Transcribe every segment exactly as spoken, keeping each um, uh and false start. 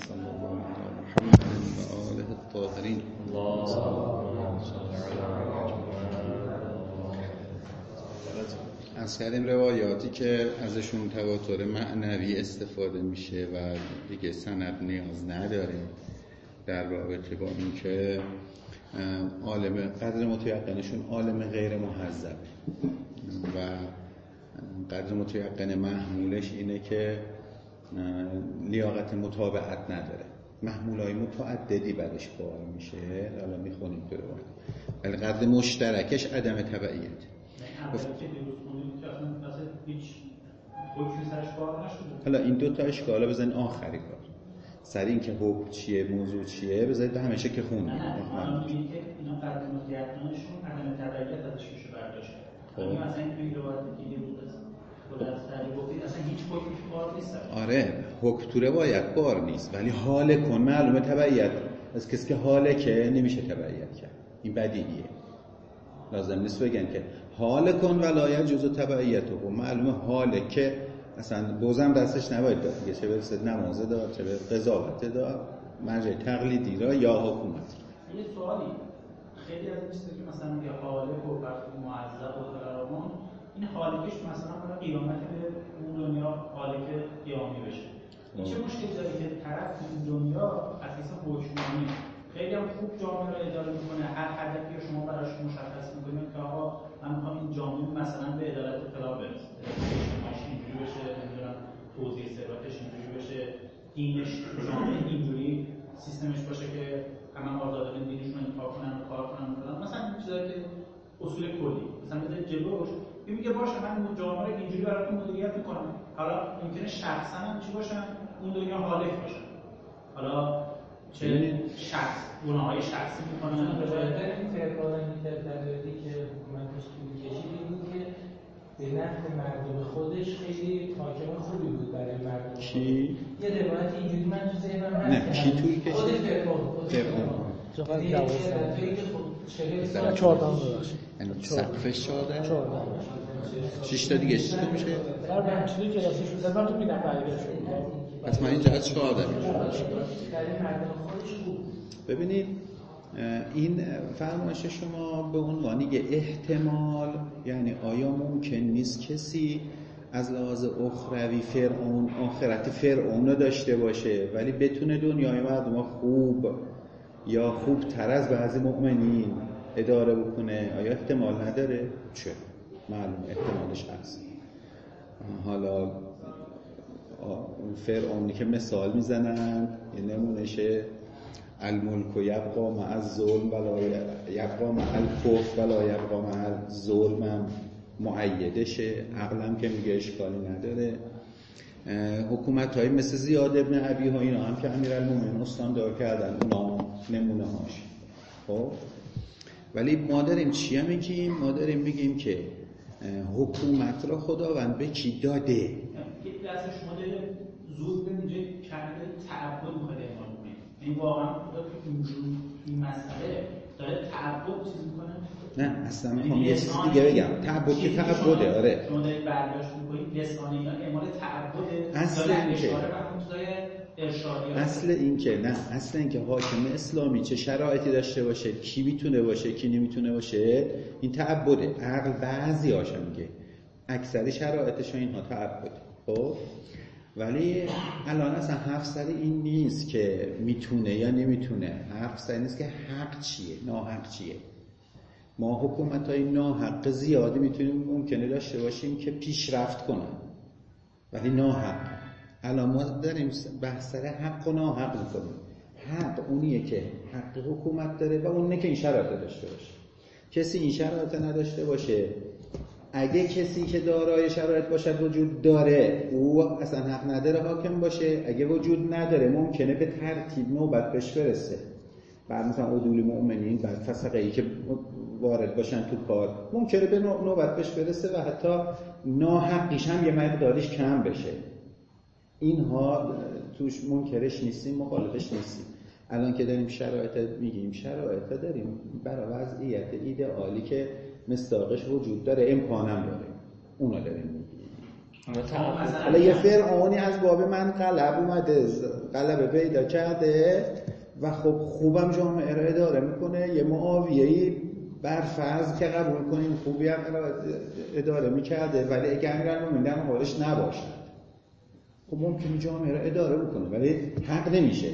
صلی الله علی محمد و آله الطاهرین. از کردیم روایاتی که ازشون تواتر معنوی استفاده میشه و دیگه سند نیاز نداره در رابطه با اینکه عالم قدر متیقنشون عالم غیر محذب و قدر متیقن محمولش اینه که لیاقت متابعت نداره. محمولای متعددی برش بار میشه، حالا میخونیم تو رو، ولی قدر مشترکش عدم تبعیت. حالا این دو تا اشکالا بزن آخری کار سر این که حکم چیه، موضوع چیه، بذارید به همیشه که خوندیم. نه نه من میگم که اینا قدر متیقنشون عدم تبعیت ازش میشه برداشت. این مثلا این روایت دیگه بود از خود گفتید اصلا هیچ حکمی بار نیست. آره حکم تو روایت بار نیست، ولی حال کن معلومه تبعیت از کسی که حاله که نمیشه تبعیت کرد. این بدیهیه، لازم نیست بگن که حال کن ولایت جزء تبعیت و معلومه حاله که اصلا بوزم دستش نباید داد دیگه، چه به نمازه داد، چه به قضاوت داد، مرجع تقلیدی را یا حکومت. یه سوالی خیلی از این چیزی که مثلا میگه حالک و وقتی معذب و فراوان، این حالکش مثلا برای قیامت به اون دنیا حالک قیامی بشه. این چه مشکلی داره که طرف این دنیا از حیث حکمرانی خیلی هم خوب جامعه رو اداره میکنه، هر هدفی رو شما براش مشخص میکنید که آقا من میخوام این جامعه مثلا به عدالت اطلاع برسه، اجتماعیش اینجوری بشه، نمیدونم توزیع ثروتش اینجوری بشه، دینش جامعه اینجوری سیستمش باشه که همه آزادانه دینشون انتخاب کنن و کار کنن مثلا مثلا این چیزایی که اصول کلی مثلا بذارید جلوش میگه باشه من اون جامعه رو اینجوری براتون مدیریت میکنم. حالا ممکنه شخصا هم چی باشن اون دنیا حالک باشن، حالا چه شخص گناههای شخصی میکنن. بهتر این فرقان اینترنتی که حکومتش طول کشید بود که به نفع مردم خودش خیلی حاکم خوبی بود برای مردم. کی؟ یه روایت اینجوری من تو ذهنم هست. نه کی طول کشید؟ خود فرقان. فرقان. چقدر دوازده در چهارده داشت. یعنی سقفش چهارده؟ چهارده. شش تا دیگه چطور میشه؟ در بنچلی جلسه شد. من تو میدم برگشت. پس من اینجا از چهارده میشه. ببینید این فرمایش شما به عنوان یه احتمال، یعنی آیا ممکن نیست کسی از لحاظ اخروی فرعون آخرت فرعون رو داشته باشه ولی بتونه دنیای مردم خوب یا خوب تر از بعضی مؤمنین اداره بکنه؟ آیا احتمال نداره؟ چه؟ معلوم احتمالش هست. حالا فرعونی که مثال میزنن یه نمونشه الملک یبقا مع الظلم ولا یبقا مع الکفر ولا یبقا مع الظلم مؤیدشه، عقلم که میگه اشکالی نداره. حکومت های مثل زیاد ابن ابی ها اینا هم که امیرالمومنین استاندار کردن، اونا نمونه هاش. خب ولی ما داریم چی میگیم؟ ما داریم میگیم که حکومت را خداوند به کی داده؟ یک لحظه شما داره زود به اینجا کلمه تعبد میخواد اعمال کنید. این واقعا خدا تو اینجوری این مسئله داره تعبد چیز میکنه؟ نه اصلا میخوام یه چیز دیگه بگم. تعبد که تعبده. آره شما دارید برداشت میکنید لسانی اینا اعمال تعبده، اصل این که اصل این که نه اصل این که حاکم اسلامی چه شرایطی داشته باشه، کی میتونه باشه کی نمیتونه باشه، این تعبده. عقل بعضی هاشا میگه اکثر شرایطش اینها تعبده. خب ولی الان اصلا حرف سر این نیست که میتونه یا نمیتونه، حرف سر این نیست که حق چیه ناحق چیه. ما حکومت‌های ناحق زیادی میتونیم ممکنه داشته باشیم که پیشرفت کنن ولی ناحق. الان ما داریم بحث سر حق و ناحق میکنیم. حق اونیه که حق حکومت داره و اونه که این شرایط داشته باشه. کسی این شرایط نداشته باشه، اگه کسی که دارای شرایط باشد وجود داره او اصلا حق نداره حاکم باشه، اگه وجود نداره ممکنه به ترتیب نوبت بهش برسه. بعد مثلا عدول مؤمنین بعد فسقه‌ای که وارد باشن تو کار ممکنه به نوبت بهش برسه و حتی ناحقیش هم یه مقدارش کم بشه. اینها توش منکرش نیستیم، مخالفش نیستیم. الان که داریم شرایط میگیم شرایط داریم برای وضعیت ایدئالی که مصداقش وجود داره، امکانم داره، اونا داریم میگیم. حالا یه فرعونی از باب من قلب اومده، قلب پیدا کرده و خب خوبم جامعه را اداره میکنه، یه معاویه‌ای بر فرض که قبول کنیم خوبی هم اداره میکرده، ولی اگر امیرالمومنین در حالش نباشد خب ممکنه جامعه را اداره بکنه ولی حق نمیشه.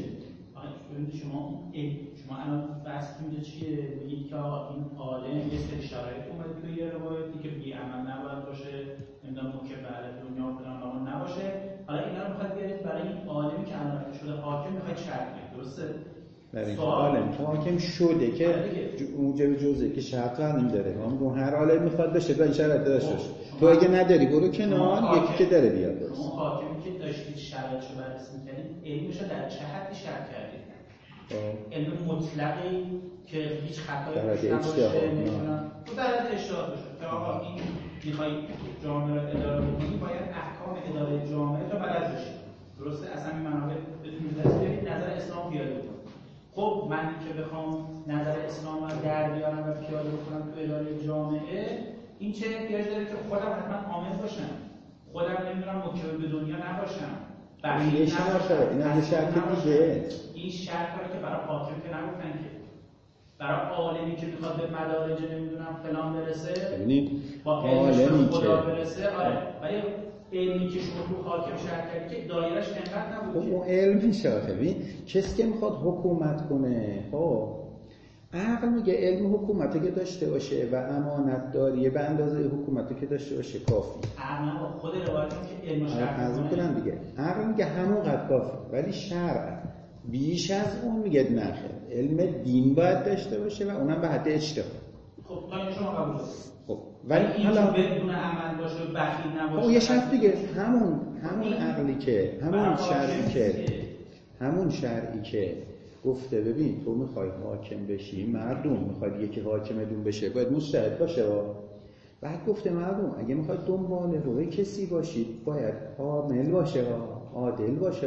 شما شما الان بحث اینجا چیه؟ میگید که این عالم یه سری شرایط اومده توی یه روایتی که بی عمل نباید باشه، نمیدونم مکبر دنیا فلان اون نباشه. حالا اینا رو میخواد بیارید برای این عالمی که الان شده حاکم میخواد شرط کنید، درسته؟ برای این عالم که حاکم شده که اونجا جزئه که شرط قانون داره. ما میگم هر عالم میخواد بشه با این شرط داشته باشه. تو اگه نداری برو کنار، یکی که داره بیاد. شما حاکمی که داشتید شرایطشو بررسی می‌کردید، علمشو در چه حدی شرط کردید؟ علم مطلقی که هیچ خطایی توش نباشه، نمی‌تونن تو در حد اجتهاد باشه که آقا این می‌خوای جامعه رو اداره کنی باید احکام اداره جامعه رو بلد باشی، درسته؟ اصلا این منابع بدون دست نظر اسلام پیاده کنی. خب من که بخوام نظر اسلام رو در بیارم و پیاده بکنم تو اداره جامعه، این چه احتیاج داره که خودم حتما عامل باشم، خودم نمیدونم مکتب به دنیا نباشم، این شرطه، این هم شرط دیگه. این شرط که برای حاکم که نگفتن که برای عالمی که میخواد به مدارج نمیدونم فلان برسه، ببینید با علمش خدا برسه، آره، ولی علمی که شما تو حاکم شرط کردی که دایرش انقدر نبود. خب اون علمی شرطه. ببین کسی که میخواد حکومت کنه، خب عقل میگه علم حکومتی که داشته باشه و امانت داری به اندازه حکومتی که داشته باشه کافی. عقل با خود روایت که علم شرط کنه دیگه. عقل میگه همون قد کافی، ولی شرع بیش از اون میگه نه، علم دین باید داشته باشه و اونم به حد اجتهاد. خب تا شما قبول دارید. خب ولی حالا بدون عمل باشه بخیل نباشه. خب یه شرط دیگه، همون همون عقلی که همون شرعی که همون شرعی که گفته ببین تو میخوای حاکم بشی، مردم میخواد یکی حاکمتون بشه باید مجتهد باشه. بعد گفته مردم اگه میخواد دنبال روی کسی باشید باید عامل باشه، عادل باشه.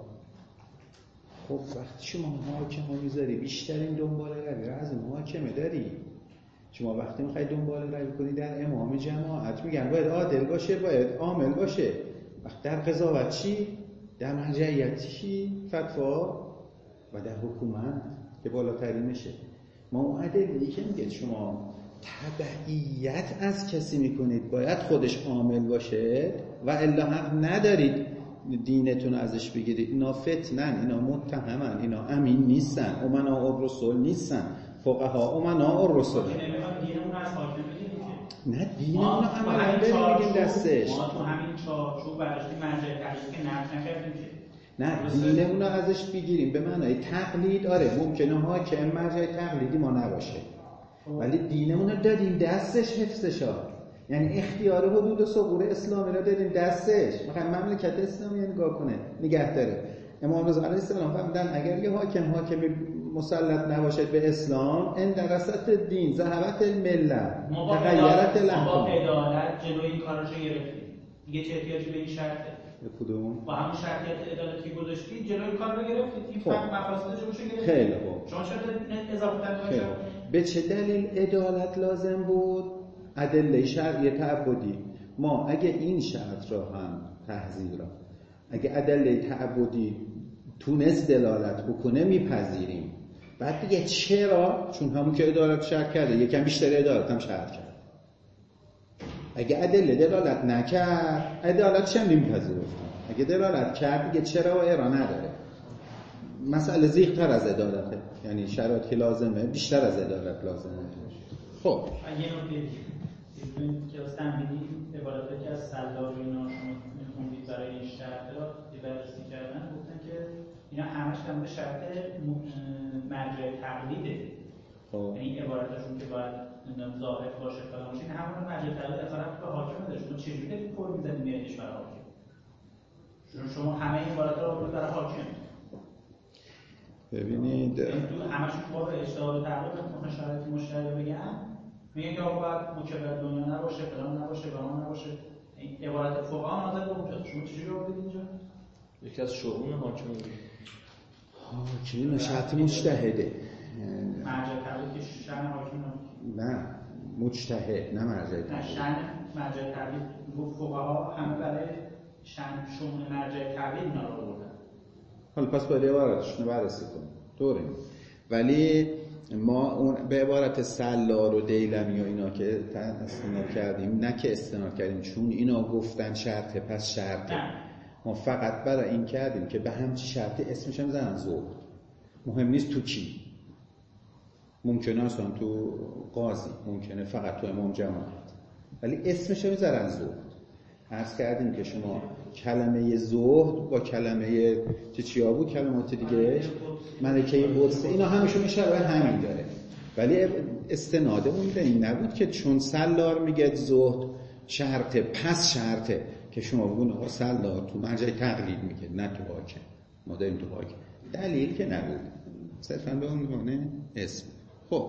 خب وقتی شما حاکم رو میذاری بیشترین دنبال روی از اون حاکمه داری. شما وقتی میخوای دنبال روی کنی در امام جماعت میگن باید عادل باشه، باید عامل باشه. وقت در قضاوت چی؟ در مرجعیت چی؟ فتوا و در حکومت که بالاترین میشه. ما اون ادعایی که میگه شما تبعیت از کسی میکنید باید خودش عامل باشه و الا حق ندارید دینتون ازش بگیرید. اینا فتنن، اینا متهمن، اینا امین نیستن، امنا الرسول نیستن، فقها امنا الرسول. نه دین اون عملا بریم بگیم دستش. ما تو همین چارچوب براشتی مرجع تقلید که نقد نکردیم که نه دینمون رو ازش بگیریم به معنای تقلید. آره ممکنه حاکم مرجع تقلیدی ما نباشه ولی دینمون رو دادیم دستش، حفظش ها، یعنی اختیار حدود و ثغور اسلامی رو دادیم دستش. میخوایم مملکت اسلامی نگاه کنه، نگه داره. امام رضا علیه السلام فرمودن اگر یه حاکم حاکمی مسلط نباشد به اسلام ان درست دین ذهبت الملت تغیرت الاحکام. با عدالت جلوی این کاراشو گرفتیم دیگه. چه احتیاجی به این شرطه؟ به کدوم؟ با همون شرطیت عدالتی گذاشتی جلوی کار رو گرفتید. این فرق مفاسد جلوشو گرفتید. خیلی خوب. شما چرا اضافه تر به چه دلیل عدالت لازم بود؟ ادله شرعی تعبدی. ما اگه این شرط را هم تحذیر را اگه ادله تعبدی تونست دلالت بکنه میپذیریم. بعد دیگه چرا؟ چون همون که عدالت شرط کرده یکم بیشتر عدالت هم شرط کرد. اگه ادله دلالت نکرد عدالت چه نمیپذیریم. اگه دلالت کرد دیگه چرا و ارا نداره. مسئله زیغ‌تر از عدالته، یعنی شرایط که لازمه بیشتر از عدالت لازمه. خب یه نکته که استنبیدی عبارتی که از سلاج و اینا شما میخوندید برای این شرط را بررسی کردن گفتن که اینا همش هم به شرط مرجع تقلیده. خب یعنی عبارتشون که باید ظاهر باشه فلان باشه، این همون مرجع تقلید از طرف به حاکم داره. شما چجوری دارید پر می‌زنید میادش برای حاکم؟ چون شما همه این عبارات رو برای برای حاکم ببینید تو همشون با اجتهاد و تقلید میخوان شرایط مشترک بگن، میگن که آقا باید مکبر دنیا نباشه، فلان نباشه، فلان نباشه. این عبارت فقها نظر به اونجا. شما چجوری آوردید اینجا؟ یکی از شؤون حاکم حاکم نشأت مجتهده. مرجع تقلید که شأن حاکم نه مجتهد، نه مرجع تقلید. نه شأن مرجع تقلید فقها همه برای شن شمول مرجع تعبیر اینا رو آوردن. حالا پس باید عبارتشون رو بررسی کنیم طوری. ولی ما اون به عبارت سلار و دیلمی و اینا که استناد کردیم، نه که استناد کردیم چون اینا گفتن شرطه پس شرطه، ما فقط برای این کردیم که به همچی شرطه اسمش هم زنن زهد، مهم نیست تو کی، ممکنه اصلا تو قاضی، ممکنه فقط تو امام جماعت، ولی اسمش هم زنن زهد. عرض کردیم که شما کلمه زهد با کلمه چه چیا بود کلمات دیگه ملکه قدس اینا همشون شبیه همین داره، ولی استنادمون به این نبود که چون سلار میگه زهد شرطه پس شرطه که شما بگون آقا سلار تو مرجع تقلید میگه، نه تو حاکم، ما داریم تو حاکم، دلیل که نبود، صرفا به عنوان اسم. خب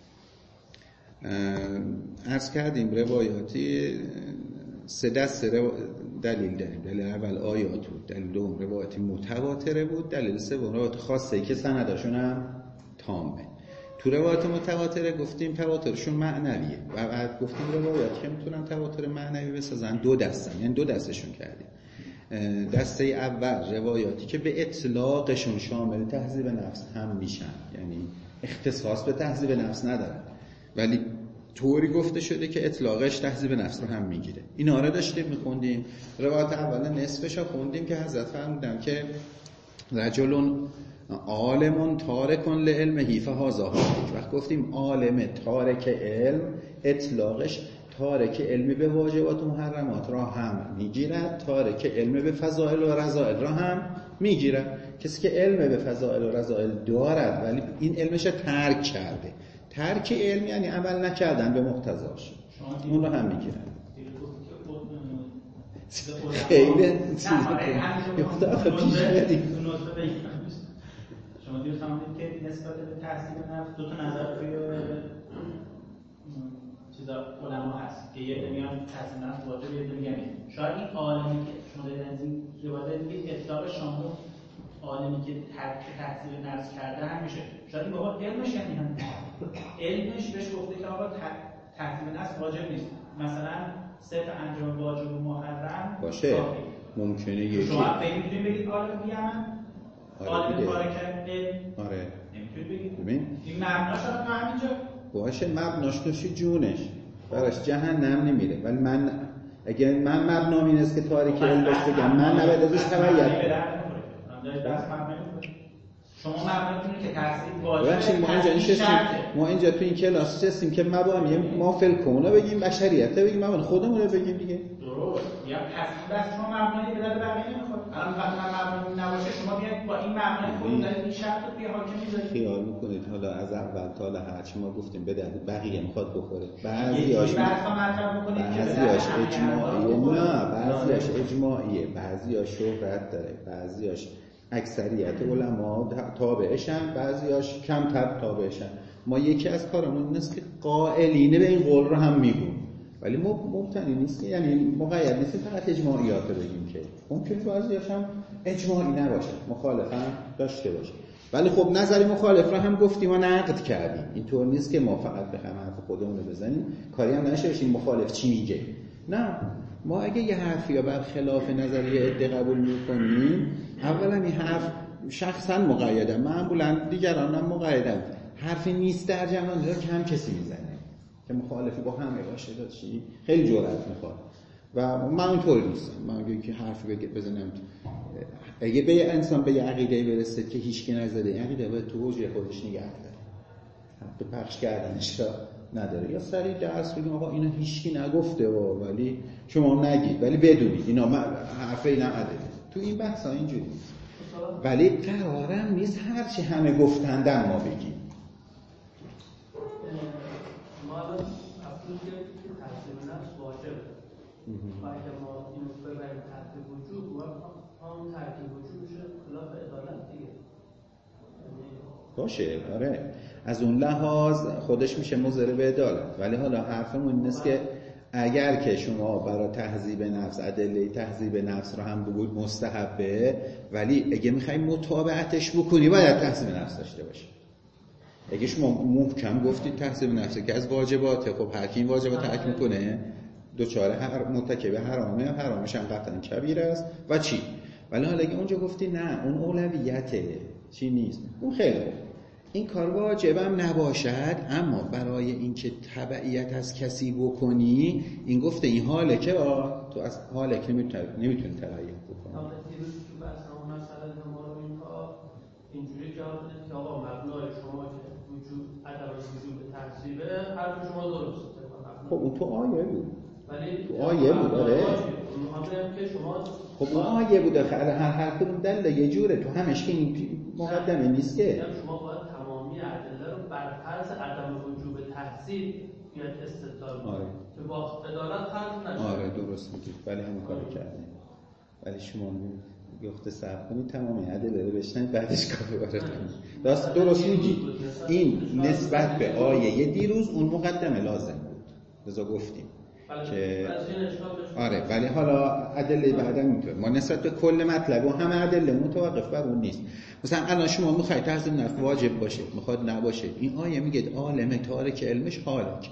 عرض کردیم روایاتی سه دسته دلیل داریم. دلیل اول آیات بود، دلیل دوم روایاتی متواتره بود، دلیل سوم روایات خاصه که سندشون هم تامه. تو روایات متواتره گفتیم تواترشون معنویه و بعد گفتیم روایات که میتونن تواتر معنوی بسازن دو دستن، یعنی دو دستشون کردیم. دسته اول روایاتی که به اطلاقشون شامل تهذیب نفس هم میشن، یعنی اختصاص به تهذیب نفس ندارن ولی طوری گفته شده که اطلاقش تهذیب نفس رو هم میگیره. اینا رو داشتیم میخوندیم. روایت اول نصفش رو خوندیم که حضرت فرمودن که رجل عالم تارک لعلمه فهذا هالک. وقت گفتیم عالم تارک علم، اطلاقش تارک علمی به واجبات و محرمات را هم میگیرد، تارک علمی به فضائل و رذائل را هم میگیرد. کسی که علم به فضائل و رذائل دارد ولی این علمش ترک کرده، ترک علم یعنی عمل نکردن به مقتضاش، اون رو هم میگیرن. خیلی شما دیگه فهمیدید که نسبت به تحصیل نفس دو تا نظر توی چیزا علما هست که یه میگن تحصیل نفس واجب، یه میگن شاید این عالمی که شما دارید از این روایت میگید اطلاق شامل عالمی که ترک تحصیل نفس کرده هم میشه. شاید این بابا علمش یعنی هم علمش بهش گفته که آقا تحصیل نفس واجب نیست، مثلا صرف انجام واجب و محرم باشه. ممکنه یکی شما فکر می‌کنید بگید عالم میگن عالم کار کرده. آره نمیتونید بگید ببین این مبناش هم همینجا باشه، مبناش توشی جونش براش جهنم نمیره، ولی من اگه من مبنام این است که تاریک علم باش بگم من نباید ازش تبعیت شما مبناتونه که تحصیل واجبه. ببخشید ما اینجا نشستیم، ما اینجا تو این کلاس نشستیم که مبانی ما فلکونه بگیم بشریت بگیم، مبانی خودمون رو بگیم دیگه. درست. یا تصمیم بس شما مبنایی به درد بقیه نمیخوره. الان وقتی مبنایی نباشه شما بیاید با این مبنای خودتون دارید این شرط رو توی حاکم میذارید. خیال میکنید حالا از اول تا حالا هرچی ما گفتیم به درد بقیه میخواد بخوره. بعضیاش بعضیاش اجماعیه، نه بعضیاش اجماعیه، بعضیاش شهرت داره، بعضیاش اکثریت علما تابعشن، بعضیاش کمتر تابعشن. ما یکی از کارمون این است که قائلینه به این قول رو هم میگیم، ولی ما مبتنی نیست، یعنی مقید نیست فقط اجماعیات رو بگیم که ممکنه بعضیاش هم اجماعی نباشه، مخالف هم داشته باشه. ولی خب نظری مخالف رو هم گفتیم و نقد کردیم. اینطور نیست که ما فقط بخوایم حرف خودمون رو بزنیم، کاری هم نشه بشیم مخالف چی میگه. نه، ما اگه یه حرفی یا برخلاف نظریه عده قبول میکنیم، اولا این حرف شخصا مقیده، معمولا دیگران هم مقیدن، حرفی نیست در جهان رو کم کسی میزنه که مخالفی با همه باشه. داشتی خیلی جرأت میخواد و من اونطوری نیستم. من اگه که حرفی بزنم، اگه به انسان به یه عقیده برسه که هیچکی نزده، عقیده به تو وجه خودش نگه داره، حق پخش کردنش را نداره، یا سریع درس بگیم آقا اینا هیچکی نگفته و ولی شما نگید، ولی بدونید اینا حرف اینا نداره. تو این بحث ها اینجوری نیست، ولی قرارم نیست هرچی همه گفتندن ما بگیم. ما الان افزون که تحصیل نفس واجب و اگه ما این رو ببریم تحت وجوب و هم تحت وجوب میشه خلاف عدالت دیگه. باشه، آره، از اون لحاظ خودش میشه مضر به عدالت، ولی حالا حرفمون این است که اگر که شما برای تهذیب نفس ادله تهذیب نفس رو هم بگید مستحبه، ولی اگه میخوای متابعتش بکنی باید تهذیب نفس داشته باشه. اگه شما محکم گفتید تهذیب نفس که از واجباته، خب هر کی این واجبات ترک میکنه دوچاره هر مرتکب حرامه، حرامش هم قطعا کبیر است و چی. ولی حالا اگه اونجا گفتی نه اون اولویته چی نیست، اون خیلی خوب، این کار واجبم نباشد، اما برای اینکه تبعیت از کسی بکنی، این گفته این حاله که تو از حاله که نمیتونی نمیتونی تبعیت بکنی. حالا دیروز تو بحث اون مسئله ما رو اینها اینجوری جواب بدید که آقا مبنای شما که وجود عدم وجود تحصیله حرف شما درسته. خب اون تو آیه بود. ولی تو آیه بود آره. که شما خب اون آیه بود آخه هر هر کدوم دلیل یه جوره، تو همش که این مقدمه نیست که شما باید تمامی ادله رو بر فرض عدم وجود تحصیل بیاد استدلال کنید. آره. که با عدالت حل نشه. آره درست میگید، ولی همون کارو کردیم. ولی شما گفته صبر کنید تمامی ادله رو بشنید بعدش کار وارد کنید. راست درست میگید. این نسبت به آیه دیروز اون مقدمه لازم بود. لذا گفتیم که آره، ولی حالا ادله بعدا میتونه ما نسبت به کل مطلب و همه ادله متوقف بر اون نیست. مثلا الان شما میخواید تحصیل نفس واجب باشه، میخواد نباشه، این آیه میگه عالم تارک علمش حالک.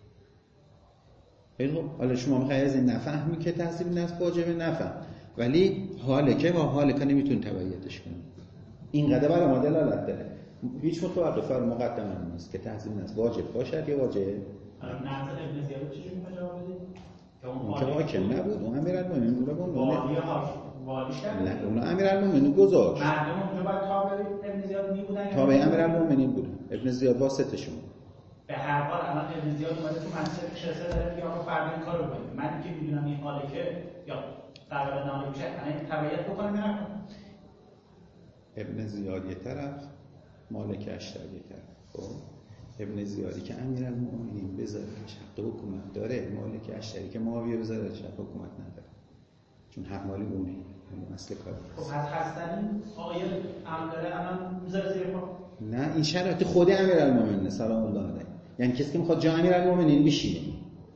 خیلی خوب، حالا شما میخواید از این نفهمی که تحصیل نفس واجبه، نفهم، ولی حالکه و حالکه نمیتون تبعیتش کنید. اینقدر برای ما دلالت داره، هیچ متوقف بر مقدمه نیست که تحصیل نفس واجب باشد یا واجب نظر ابن زیاد چجوری میخواد جواب بدید؟ اون که حاکم نبود، اون امیرالمومنین بود. اون والی والی شد. نه، اون امیرالمومنین گذاشت. مردم اونجا باید تابع ابن زیاد می بودن. تابع امیرالمومنین بودن. ابن زیاد واسطشون. به هر حال الان ابن زیاد اومده تو منصب شرسه داره که آقا فرد این کارو کنید. من که میدونم این حاله که یا قرار نامه میشه، انا تبعیت بکنم یا نکنم. ابن زیاد یه طرف، مالک اشتر یه طرف. خب ابن زیادی که امیرالمومنین بذاره حق حکومت داره، مالک اشتری که معاویه بذاره حق حکومت نداره، چون حق مالی اونه، اون اصل کار. خب از هستن آیه امر داره الان میذاره زیر پا. نه، این شرایط خود امیرالمومنین سلام الله علیه، یعنی کسی که میخواد جای امیرالمومنین بشینه،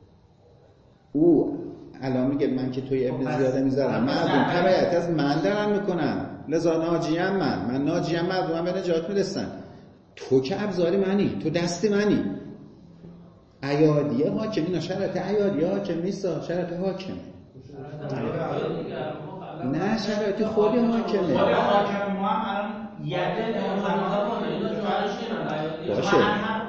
او الان میگه من که توی ابن زیاده میذارم، مردم تبعیت از من دارن میکنن، لذا ناجیم من من ناجیم، مردم به نجات میرسن. تو که ابزاری منی، تو دست منی. ایادیه حاکم، اینا شرط ایادیه حاکم نیست، شرط حاکم. نه، شرط خود حاکمه. خود حاکم ما هم الان یده باشه.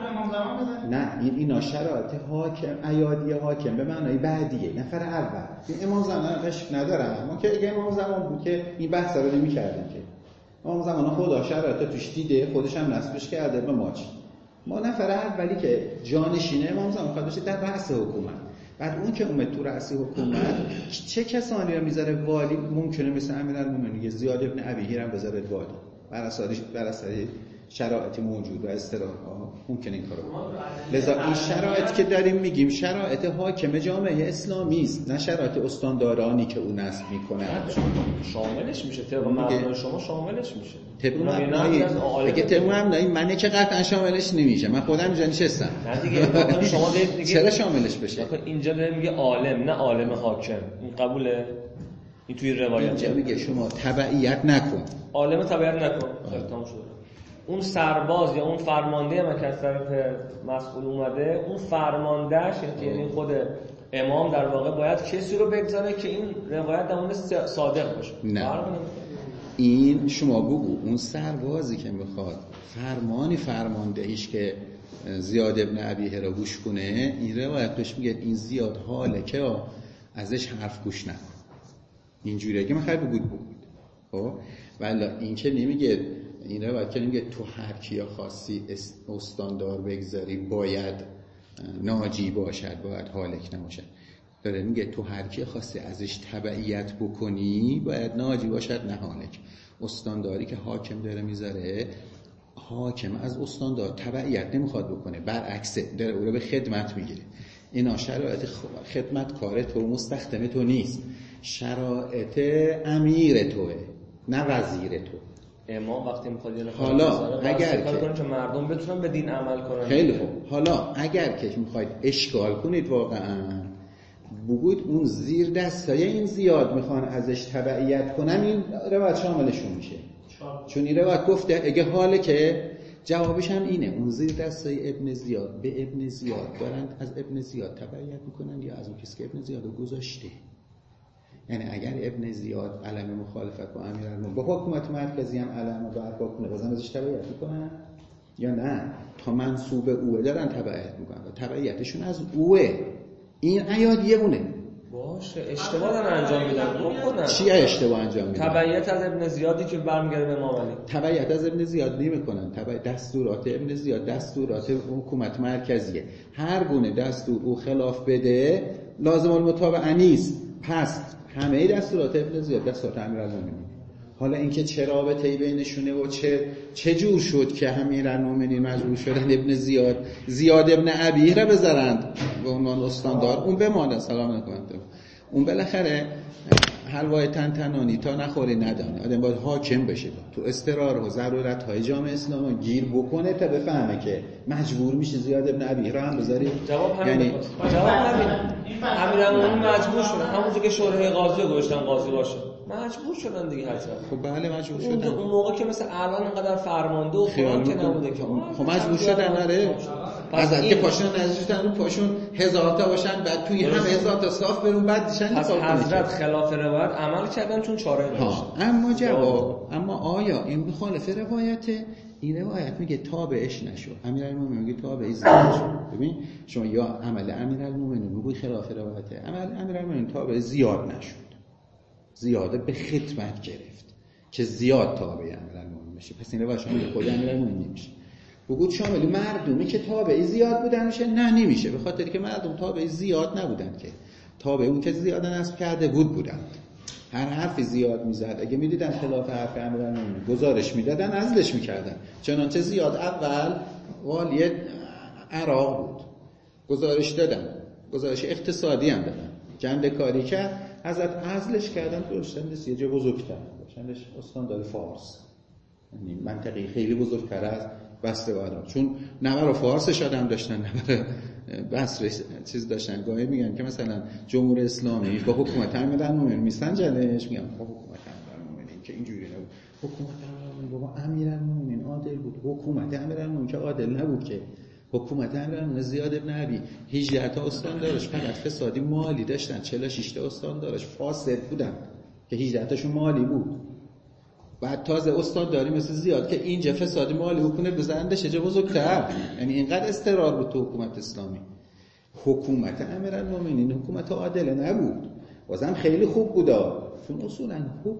نه، این اینا شرط حاکم، ایادیه حاکم به معنای بعدیه، نفر اول. این امام زمان تشریف نداره. ما که اگه امام زمان بود که این بحث رو نمی‌کردیم که. امام زمان خدا شرایط توش دیده، خودش هم نصبش کرده به ما چی. ما نفر اولی که جانشینه امام زمان خودش در رأس حکومت، بعد اون که اومد تو رأس حکومت چه کسانی رو میذاره والی؟ ممکنه مثل امیرالمومنین زیاد ابن ابی هیر هم بذاره والی بر اساس بر اساس شرایطی موجود و اصطلاح‌ها ممکن این کارو کنه. لذا این شرایط که داریم میگیم شرایط حاکم جامعه اسلامی است، نه شرایط استاندارانی که اون نصب میکنه. شاملش میشه، طبق مبنای شما شاملش میشه. طبق مبنای اگه طبق مبنای منه که قطعا شاملش نمیشه، من خودم اینجا نشستم. نه دیگه شما دیگه چرا شاملش بشه؟ اینجا داره میگه عالم، نه عالم حاکم. این قبوله؟ این توی روایت اینجا میگه شما تبعیت نکن، عالم تبعیت نکن. تمام شد. اون سرباز یا اون فرمانده هم که از طرف مسئول اومده، اون فرماندهش یعنی خود امام در واقع باید کسی رو بگذاره که این روایت در مورد صادق باشه. نه، این شما بگو اون سربازی که میخواد فرمانی فرماندهیش که زیاد ابن ابی هر گوش کنه، این روایت بهش میگه این زیاد حاله که ازش حرف گوش نکن. اینجوریه که میخواد بگید بگید. خب ولی این که نمیگه، این روایت که نمیگه تو هر کیا خاصی استاندار بگذاری باید ناجی باشد، باید حالک نباشد. داره میگه تو هر کیا خاصی ازش تبعیت بکنی باید ناجی باشد، نه حالک. استانداری که حاکم داره میذاره، حاکم از استاندار تبعیت نمیخواد بکنه، برعکسه داره او رو به خدمت میگیره. اینا شرایط خدمت کار تو، مستخدم تو نیست، شرایط امیر توه، نه وزیر تو. امام وقتی میخواد یه حالا اگر که که مردم بتونن به دین عمل کنن. خیلی خوب. حالا اگر که میخواید اشکال کنید واقعا بگوید اون زیر دستای این زیاد میخوان ازش تبعیت کنن، این روایت شاملشون میشه. چون این روایت گفته اگه حاله که جوابش هم اینه، اون زیر دستای ابن زیاد به ابن زیاد دارن از ابن زیاد تبعیت میکنن یا از اون کسی که ابن زیاد رو گذاشته. یعنی اگر ابن زیاد علم مخالفت با امیرالمومنین با حکومت مرکزی هم علم رو برپا کنه بازم ازش تبعیت میکنن یا نه تا منصوب اوه دارن تبعیت میکنن و تبعیتشون از اوه. این عیاد یه بونه باشه اشتباه دارن انجام میدن. بکنن چیه اشتباه انجام میدن؟ تبعیت از ابن زیادی که برمیگرده به امام علی. تبعیت از ابن زیاد نمیکنن. تبع دستورات ابن زیاد دستورات حکومت مرکزیه. هر گونه دستور او خلاف بده لازم المتابعه نیست. پس همه دستورات ابن زیاد دستورات امیرالمومنین. حالا اینکه چه رابطه‌ای بینشونه و چه چه جور شد که امیرالمومنین مجبور شدن ابن زیاد زیاد ابن ابی را بذارند به عنوان استاندار، اون بمانه. سلام علیکم. اون بالاخره حلوای تنتنانی تا نخوری ندانه. آدم باید حاکم بشه تو استقرار و ضرورت های جامعه اسلامی گیر بکنه تا بفهمه که مجبور میشه زیاد ابن ابی را هم بذاری. جواب همین یعنی جواب همین امیرالمومنین مجبور شدن همونجوری که شورای قاضی رو گذاشتن قاضی باشه مجبور شدن دیگه. حتما خب بله مجبور اون, شدن. اون موقع که مثل الان اینقدر فرمانده و فلان که نبوده که خب مجبور شدن. آره از اینکه پاشون نذاشتن رو پاشون هزار تا باشن بعد توی هم هزار تا صاف برون بعد دیشن از حضرت خلاف روایت عمل کردن چون چاره نداشت. اما جواب اما آیا این مخالف روایته؟ این روایت میگه تابعش نشو. امیرالمومنین میگه تابعی زیاد شد. ببین شما یا عمل امیرالمومنین میگه خلاف روایته، عمل امیرالمومنین تابع زیاد نشد. زیاده به خدمت گرفت که زیاد تابع امیرالمومنین بشه. پس این روایت شامل خود امیرالمومنین نمیشه. بگو شامل مردمی که تابعی زیاد بودن میشه؟ نه نمیشه، به خاطری که مردم تابعی زیاد نبودن که تابع اون که زیاد نصب کرده بود بودن. هر حرفی زیاد میزد اگه میدیدن خلاف حرف امیرالمومنین گزارش میدادن عزلش میکردن. چنانچه زیاد اول والی عراق بود، گزارش دادن، گزارش اقتصادی هم دادن، جنده کاری کرد، حضرت عزلش کردن گذاشتن یه جا بزرگتر، گذاشتنش استاندار فارس، یعنی منطقه خیلی بزرگتر از بسته و عراق. چون نور و فارسش آدم داشتن، نور بصره چیز داشتن. گاهی میگن که مثلا جمهوری اسلامی با حکومت امیرالمومنین میسنجنش، میگن با حکومت امیرالمومنین که اینجوری نبود. حکومت امیرالمومنین بابا امیرالمومنین عادل بود، حکومت امیرالمومنین که عادل نبود که. حکومت امیرالمومنین زیاد ابن ابی هجده تا استان داشت، فقط فسادی مالی داشتن. چهل و شش تا استان داشت فاسد بودن که هجده تاشون مالی بود. بعد تازه استاد داری مثل زیاد که اینجا فسادی مالی بکنه بزنندش چه بزرگتر. یعنی اینقدر استقرار بود تو حکومت اسلامی. حکومت امیرالمومنین حکومت عادل نبود، بازم خیلی خوب بود. چون اصولا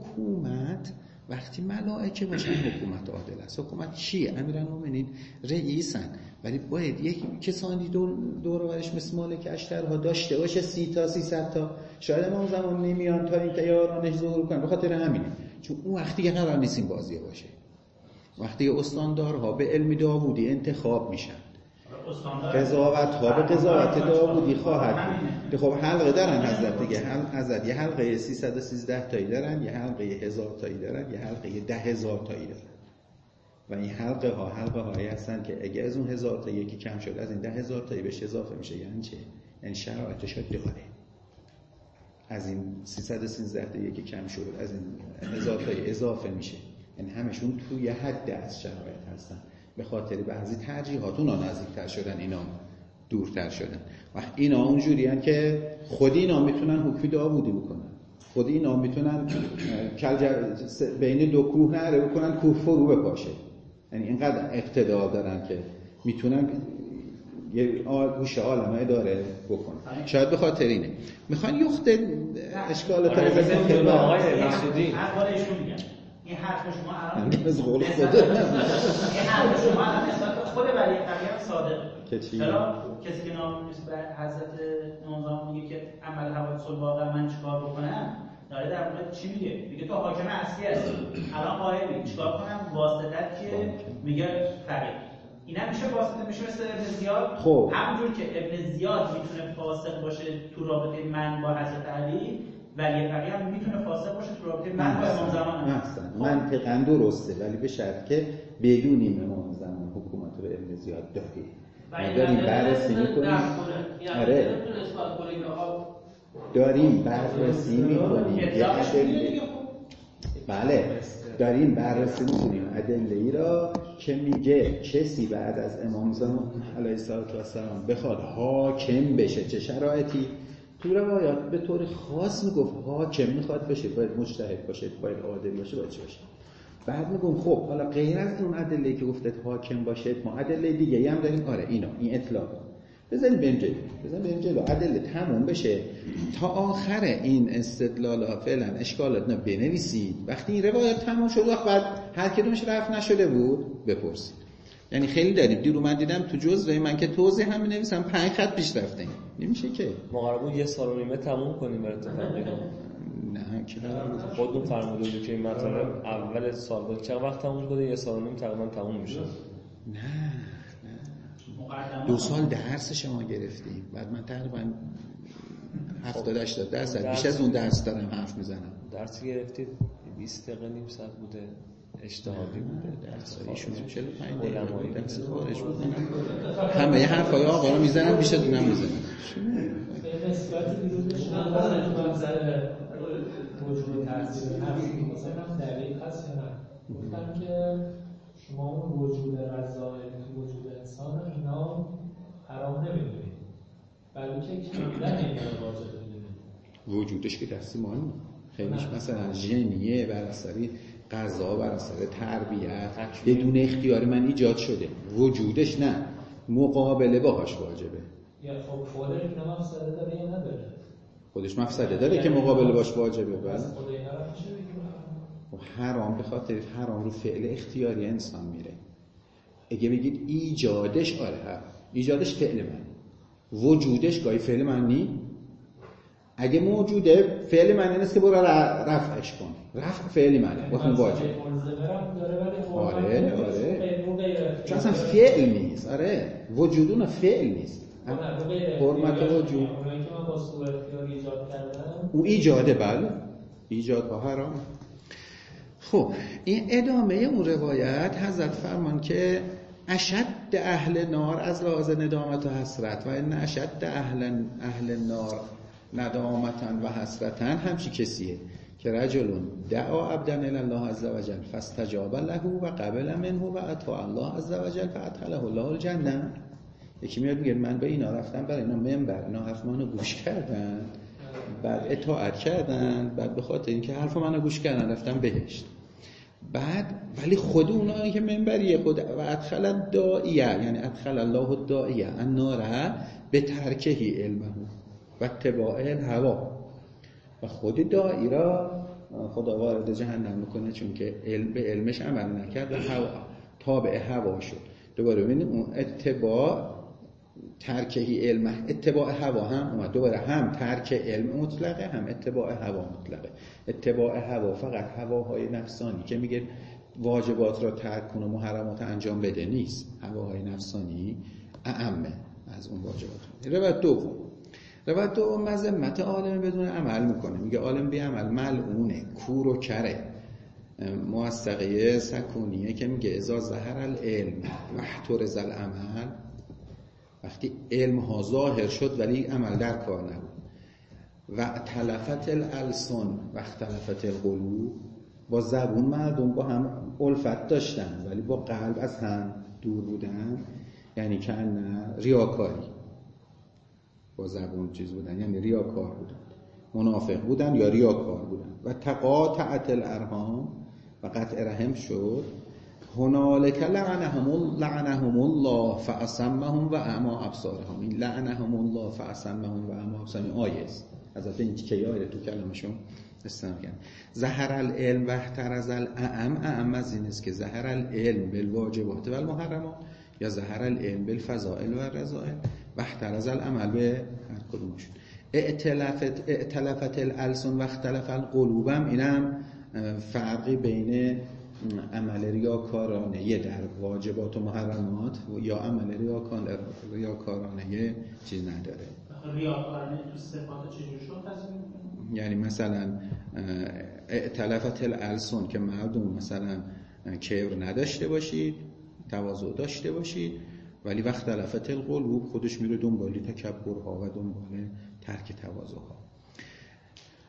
حکومت وقتی ملائکه باشن حکومت عادل است. حکومت چیه؟ امیرالمومنین رئیسن، ولی باید یک کسانی دور دور و برش مثل مالک اشترها داشته باشه، سی تا سیصد تا. شاید ما اون زمان نمیان تا این تیارانش ظهور کنن. به خاطر همینه، چون اون وقتی که قرار نیست این بازی باشه، وقتی استاندارها به علم داوودی انتخاب میشن، قضاوت ها به قضاوت داوودی خواهد بود. خب حلقه دارن حضرت دیگه، حضرت یه حلقه سیصد و سیزده تایی دارن، یه حلقه هزار تایی دارن، یه حلقه ده هزار تایی دارن. و این حلقه ها حلقه هایی هستن که اگه از اون هزار تا یکی کم شد از این ده هزار تایی بهش اضافه میشه. یعنی چه؟ یعنی شرایطش داره. از این سیصد و سیزده تا یکی کم شد از این هزار تایی اضافه میشه. یعنی همشون توی حد از شرایط هستن. به خاطر بعضی ترجیحات اونا نزدیکتر شدن، اینا دورتر شدن. و اینا اونجوریان که خود اینا میتونن حکمی داوودی بکنن، خود اینا میتونن بین دو کوه نره بکنن کوه فرو بپاشه. یعنی اینقدر اقتدار دارن که میتونن یه گوشه عالمه اداره بکنن. شاید به خاطر اینه میخوان یخت اشکالات رو بزنن جلو آقای مسعودی. حرف ایشون میگن این حرف شما الان از قول خود این حرف شما الان نسبت به خود ولی قضیه صادق. چرا کسی که نام نیست به حضرت امام میگه که عمل حوادث الواقع من چیکار بکنم، داره در مورد چی میگه؟ میگه تو حاکم اصلی هستی، الان قائلی چیکار کنم؟ واسطت که میگه فقیه. اینا میشه واسطه، میشه مثل ابن زیاد. خب همونجور که ابن زیاد میتونه فاسق باشه تو رابطه من با حضرت علی، ولی فقیه هم میتونه فاسق باشه تو رابطه من با امام زمان. احسن، منطقاً درسته، ولی به شرط که بدونیم امام زمان حکومت رو ابن زیاد داره. داریم بررسی میکنیم. آره داریم بررسی میکنیم. بله داریم بررسی می‌کنیم ادله‌ای را که میگه کسی بعد از امام زمان علیه السلام بخواد حاکم بشه چه شرایطی تو روایات به طور خاص میگفت حاکم میخواد بشه باید مجتهد باشه باید عادل باشه باید چه باشه. بعد میگم خب حالا غیر از اون ادله‌ای که گفتید حاکم باشه ما ادله دیگه هم داریم. آره اینا این اطلاق بزنید بریم جلو بزنید بریم جلو ادله تموم بشه تا آخر این استدلال فعلا اشکالات نه بنویسید. وقتی این روایات تموم شد وقت بعد هر کدومش رفع نشده بود بپرسید. یعنی خیلی داریم دیرو من دیدم تو جزوه من که توضیح هم نویسم پنج خط پیش رفتیم نمیشه که ما قراره یه سال و نیمه تموم کنیم برای اتفاقی نه که قرار بود خودمون فرموده بود که این مطالب اول سال بود چه وقت تموم شده یه سال و نیم تقریبا تموم میشه. نه دو سال درس شما گرفتیم بعد من تقریبا هفتاد هشتاد درصد بیش از اون درس دارم حرف میزنم. درس گرفتید بیست دقیقه نیم ساعت بوده اجتهادی بوده درس ایشون چهل و پنج دقیقه درس خارج بود. همه حرفای آقا رو میزنم بیش از اونم میزنم. به نسبت دیروزش نظر وجود تاثیر نفسی مثلا دلیل هست یا نه؟ گفتم که شما اون وجود رضایل تو وجود انسان اینا حرام نمیدونید بلکه کاملا اینا رو واجب میدونید. وجودش که دستی ما نیست خیلیش مثلا ژنیه بر اثر غذا بر اثر تربیت بدون اختیار من ایجاد شده وجودش نه مقابله باهاش واجبه. یا خب خودش اینا مفسده داره یا نداره؟ خودش مفسده داره که مقابله باش واجبه. بله خود اینا رو میشه بگیم حرام به خاطر حرام رو فعل اختیاری انسان میره. اگه بگید ایجادش آره ایجادش فعل من وجودش گاهی فعل من نی. اگه موجوده فعل من نیست که برو رفعش کن رفع فعلی منه بخون واجب. آره آره چون اصلا فعل نیست. آره وجودون فعل نیست حرمت وجود او ایجاده. بله ایجاد ها حرام. خب این ادامه اون روایت حضرت فرمان که اشد اهل نار از لحاظ ندامت و حسرت و ان اشد اهل اهل نار ندامتن و حسرتن همچی کسیه که رجلون دعا عبداً الی الله عز وجل فاستجاب له و قبل منه و اطاع الله عز وجل فادخله الله الجنه. یکی میاد میگه من به اینا رفتم برای اینا منبر اینا حرف منو گوش کردن بعد اطاعت کردن بعد به خاطر اینکه حرف منو گوش کردن رفتم بهشت. بعد ولی خود اونایی که منبریه خود و ادخل الداعیه یعنی ادخل الله الداعیه النار به ترکه علمه و اتباع الهوا و خود داعی را خدا وارد جهنم میکنه چون که علم به علمش عمل نکرد و هوا تابع هوا شد. دوباره ببینیم اون اتباع ترکه علم اتباع هوا هم اومد دوباره هم ترک علم مطلقه هم اتباع هوا مطلقه. اتباع هوا فقط هواهای نفسانی که میگه واجبات را ترک کن و محرمات انجام بده نیست. هواهای نفسانی اعمه از اون واجبات. روایت دوم روایت دوم مذمت عالم بدون عمل میکنه. میگه عالم بی عمل ملعونه کور و کره. موثقه سکونیه که میگه اذا ظهر العلم و احترز العمل وقتی علم ها ظاهر شد ولی عمل در کار نبود و تلفت الالسن و اختلفت القلوب با زبون مردم با هم الفت داشتن ولی با قلب از هم دور بودن یعنی که ریاکاری با زبون چیز بودن یعنی ریاکار بودن منافق بودن یا ریاکار بودن و تقاطعت الارحام و قطع رحم شد. هنالک لعنهم لعنهم الله فاصمهم و اعمی ابصارهم. این لعنهم الله فاصمهم و اعمی ابصارهم آیه است حضرت این که آیه تو کلمشون استفاده کردن. ظهر العلم و احترز الاعم اعم از این است که ظهر العلم بالواجبات و المحرمات یا ظهر العلم بالفضائل و الرذائل و احترز العمل به هر کدومشون. ائتلفت ائتلفت الالسن و اختلف القلوب هم اینم فرقی بین عمل ریاکارانه در واجبات و محرمات یا عمل ریاکارانه چیز نداره. ریاکارانه تو صفات چجور شد تصمیم کنید؟ یعنی مثلا ائتلفت الالسن که مردم مثلا کبر نداشته باشید تواضع داشته باشید ولی وقت اختلفت القلوب خودش میره دنبالی تکبرها و دنبال ترک تواضعها.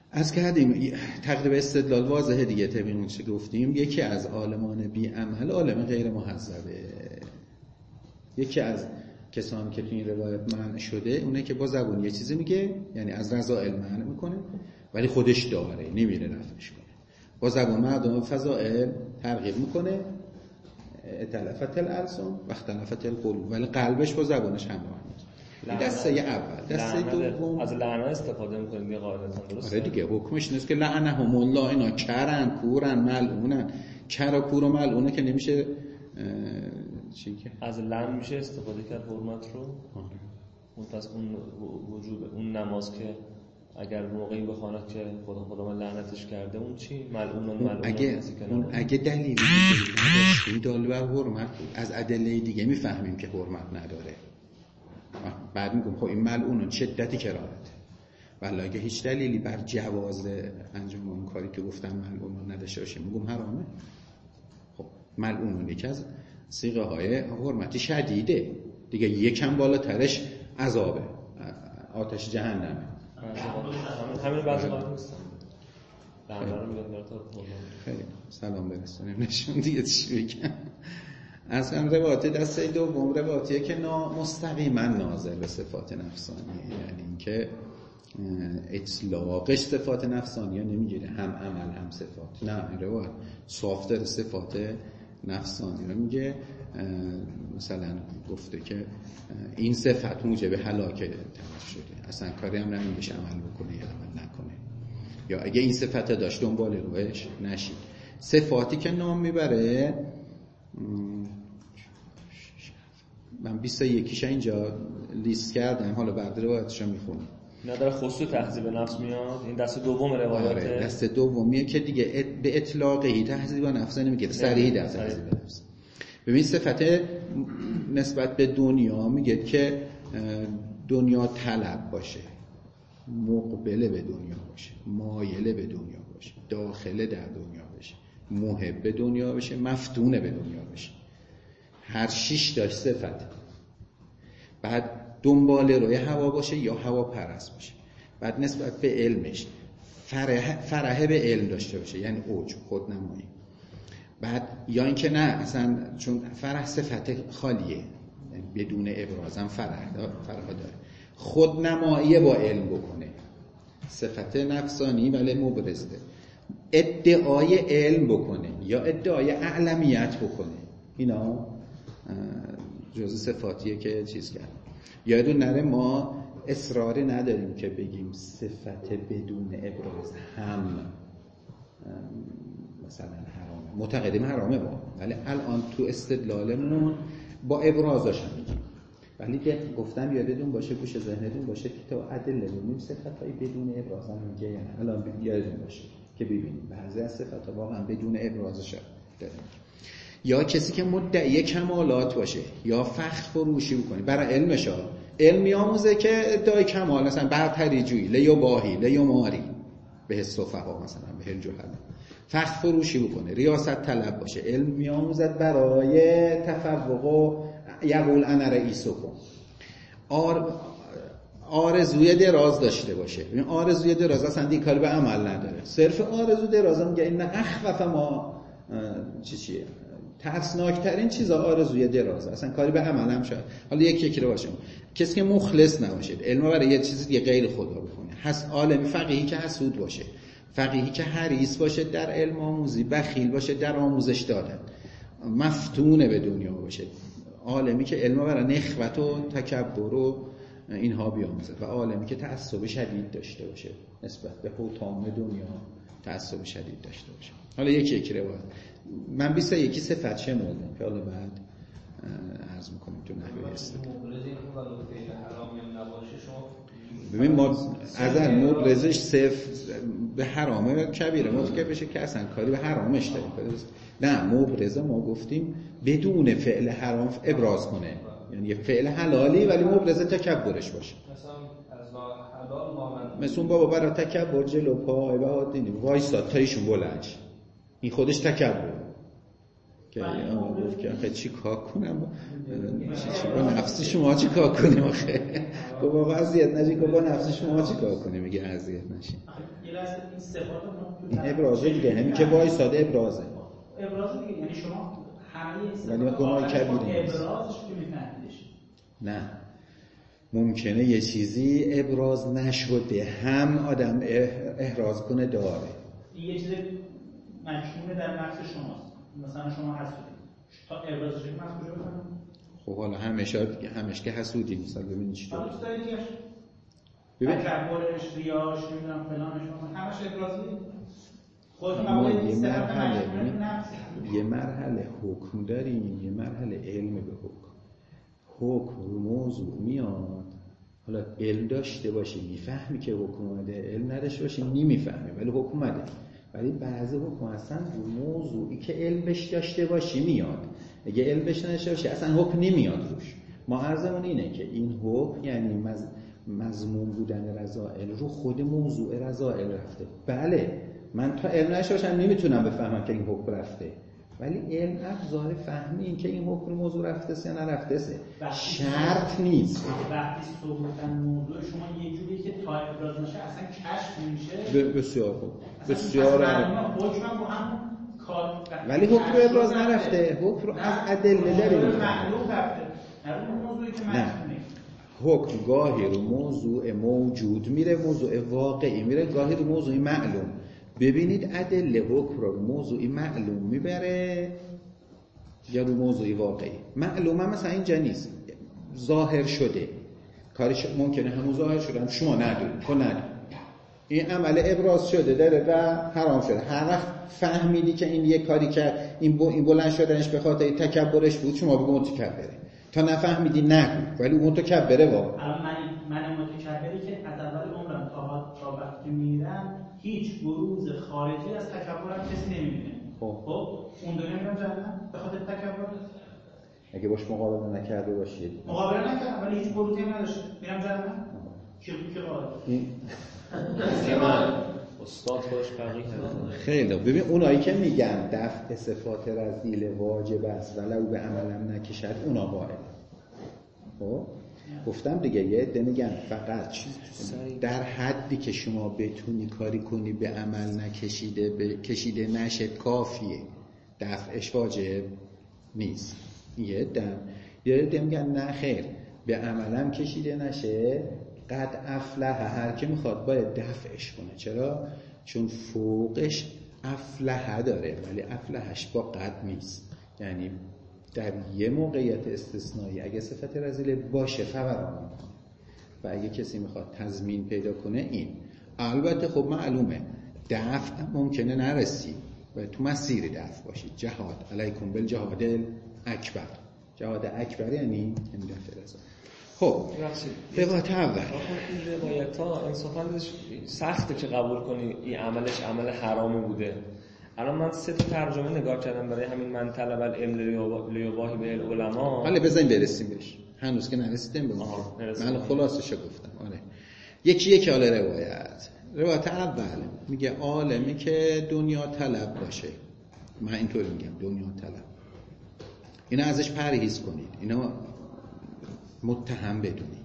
از کردیم تقریبا استدلال واضحه دیگه طبق اون چه گفتیم. یکی از عالمان بی عمل عالم غیر مهذبه. یکی از کسانی که تو این روایت منع شده اونه که با زبون یه چیزی میگه، یعنی از رذائل منع میکنه ولی خودش داره نمیره رفعش کنه. با زبون مردم فضائل ترغیب میکنه، اتلفت الالسن و اختلفت القلوب، ولی قلبش با زبونش همراه نیست. این دسته اول. دسته دوم از لعنه استفاده میکنیم یه قاعدتا، درسته؟ آره دیگه حکمش نیست که لعنهم الله، اینا کرن کورن ملعونن. کر و کور و ملعونه که نمیشه چی که از لعن میشه استفاده کرد حرمت رو. اون پس اون وجوب اون نماز که اگر موقعی بخواند که خدا خدا من لعنتش کرده، اون چی؟ ملعونن ملعونن. اگه اون اگه دلیلی نداشت دال بر حرمت بود، از ادله دیگه میفهمیم که حرمت نداره. بعد میگم خب این ملعونن شدتی کراهته، ولی اگه هیچ دلیلی بر جواز انجام اون کاری که گفتم ملعونن نداشته باشه میگم حرامه. خب ملعونن یکی از صیغه های حرمتی شدیده دیگه، یکم بالاترش عذابه، آتش جهنمه. همین بعضی وقت نیستن لعنه رو میگن در تا خیلی سلام برسونیم نشون دیگه چی بگم. از هم روایت دسته دوم روایتیه که مستقیما ناظر به صفات نفسانی، یعنی اینکه اطلاقش صفات نفسانی ها نمیگیره، هم عمل هم صفات. نه این روایت صاف داره صفات نفسانی رو میگه. مثلا گفته که این صفت موجب هلاک طرف شده، اصلا کاری هم نمیشه عمل بکنه یا عمل نکنه، یا اگه این صفت داشت دنبال روش نشید. صفاتی که نام میبره من بیست و یکیش اینجا لیست کردم، حالا بعد روایتشو میخونم. نداره خصوص تهذیب نفس میاد. این دست دوم روایته. آره دست دومیه که دیگه به اطلاقی تهذیب نفس نمیگه، صریح در تهذیب نفس. ببین صفت نسبت به دنیا میگه که دنیا طلب باشه، مقبله به دنیا باشه، مایله به دنیا باشه، داخله در دنیا باشه، محب به دنیا باشه، مفتونه به دنیا باشه. هر شش داشت صفت. بعد دنبال روی هوا باشه یا هوا پرست باشه. بعد نسبت به علمش فرح فرح به علم داشته باشه، یعنی اوج خودنمایی. بعد یا اینکه نه اصلا چون فرح صفت خالیه، یعنی بدون ابراز هم فرح داره، فرح داره. خودنمایی با علم بکنه، صفت نفسانی ولی مبرزه. ادعای علم بکنه یا ادعای اعلمیت بکنه، اینا جزء صفاتیه که چیز کرد. یادون نره ما اصراری نداریم که بگیم صفت بدون ابراز هم مثلا حرامه، معتقدیم حرامه با، ولی الان تو استدلالمون با ابرازش هم میگیم. ولی گفتم یادتون باشه، گوش ذهنتون باشه که تو ادله ببینیم صفتای بدون ابراز هم میگه، یعنی الان یادتون باشه که ببینیم بعضی از صفات واقعا بدون ابرازش داره. یا کسی که مدعی کمالات باشه یا فخر فروشی بکنه برای علمش، علمی آموزه که ادعای کمال، مثلا برتری جویی، لیو باهی لیو ماری به حسفها، مثلا به هل جهل فخر فروشی بکنه، ریاست طلب باشه، علم میآموزد برای تفوق و یقول انا رئیسکم. آر آرزوی دراز داشته باشه. این آرزوی دراز اصلا دیگه کاری به عمل نداره، صرف آرزو دراز میگه این اخوف ما چی چیه ترسناکترین چیزا آرزوی دراز، اصلا کاری به عمل هم شد. حالا یکی یکی رو باشه. کسی که مخلص نباشه، علم برای یه چیز دیگه غیر خدا بکنه، هست عالم فقیهی که حسود باشه، فقیهی که حریص باشه در علم آموزی، بخیل باشه در آموزش دادن، مفتون به دنیا باشه، عالمی که علم برای نخوت و تکبر و اینها بیاموزه، و عالمی که تعصب شدید داشته باشه نسبت به حطام دنیا، تعصب شدید داشته باشه. حالا یکی یکی روایت من بیست و یکی صفت شمردم که حالا بعد عرض میکنیم تو نحوه استدلال. ببین ما از مبرزش صفر به حرامه کبیره مرتکب بشه که اصلا کاری به حرامش داریم. نه مبرزه ما گفتیم بدون فعل حرام ابراز کنه، یعنی یه فعل حلالی ولی مبرزه تکبرش باشه. مثلا بابا برای تکبر جلو پای و حادینی وایساد تا ایشون بلند، این خودش تکبر. که اما گفت که آخه چی کار کنم چی چی با نفس شما چی کار کنیم آخه گفت با اذیت نشین گفت با نفس شما چی کار کنیم میگه اذیت نشین یه لحظه این صفات این ابرازه دیگه همین که وای ساده ابرازه ابرازه دیگه یعنی شما همه این ولی گناه کبیره ابرازش که میفهمیدش نه ممکنه یه چیزی ابراز نشده هم آدم احراز کنه داره این یه چیز مجموعه در نفس شماست مثلا شما حسودی تا ابرازش که من کجا بفهمم خب حالا همیشه همش که حسودی مثلا ببینید چی حالا تو داری دیگه ببین تکبرش ریاش نمیدونم فلانش همش ابرازی خودتون ما قبول یه نیست مرحله نفس یه مرحله حکم داریم یه مرحله علم به حکم حکم رو موضوع میاد حالا علم داشته باشی میفهمی که حکم اومده علم نداشته باشی نمیفهمی ولی حکم اومده ولی بعضی حکم اصلا رو موضوعی که علم بهش داشته باشی میاد اگه علم بهش نداشته باشی اصلا حکم نمیاد روش ما عرضمون اینه که این حکم یعنی مز... مضمون بودن رذائل رو خود موضوع رذائل رفته بله من تا علم نداشته باشم نمیتونم بفهمم که این حکم رفته ولی علم ابزار فهمی این که این حکم موضوع رفته است یا نرفته است شرط نیست وقتی صحبت موضوع شما یه جوری که تا ابراز نشه اصلا کشف نمیشه بسیار خوب بسیار حکم رو هم کار ولی حکم رو ابراز نرفته حکم رو از ادله داریم معلوم رفته نه موضوعی که مجموعه حکم گاهی رو موضوع موجود میره موضوع واقعی میره گاهی رو موضوع معلوم ببینید ادله حکم رو موضوعی معلوم میبره یا رو موضوعی واقعی معلومه مثلا اینجا نیست ظاهر شده کارش ممکنه همون ظاهر شده شما ندونید تو ندونید این عمل ابراز شده داره و حرام شده هر وقت فهمیدی که این یک کاری که این این بلند شدنش به خاطر تکبرش بود شما بگو متکبره تا نفهمیدی نگو ولی اون متکبره وا الان من من متکبری که از اول عمرم تا تا وقتی میرم هیچ بروز خارجی از تکبرم کسی نمیبینه خب اون دنیا میرم جهنم به خاطر تکبر اگه باش مقابله نکرده باشید مقابله نکردم ولی هیچ بروزی نداشته میرم جهنم کی کی قال استاد باش فقیه خیلی ببین اونایی که میگن دفع صفات رذیل واجب است ولو به عملم نکشد اونا باید خب گفتم دیگه یه عده میگن فقط در حدی که شما بتونی کاری کنی به عمل نکشیده به کشیده نشه کافیه دفعش واجب نیست یه عده یه عده میگن نه خیر به عملم کشیده نشه قد افلح هر که میخواد باید دفعش کنه چرا؟ چون فوقش افلح داره ولی افلحش با قد نیست یعنی در یه موقعیت استثنایی اگه صفت رذیله باشه فوران میکنه و اگه کسی میخواد تضمین پیدا کنه این البته خب معلومه دفع ممکنه نرسی و تو مسیر دفع باشید جهاد علیکم بالجهاد اکبر جهاد اکبر یعنی این دفع رذیله خب روایت اول این روایت ها انصافاً سخته که قبول کنی این عملش عمل حرامی بوده الان من سه تا ترجمه نگاه کردم برای همین من طلب العلم لیباهی به العلماء حالا بزنیم برسیم بهش هنوز که نرسیدیم به من خلاصش گفتم آره یکی یکی حالا روایت روایت اول میگه عالمی که دنیا طلب باشه من اینطوری میگم دنیا طلب اینا ازش پرهیز کنید اینا متهم بدونید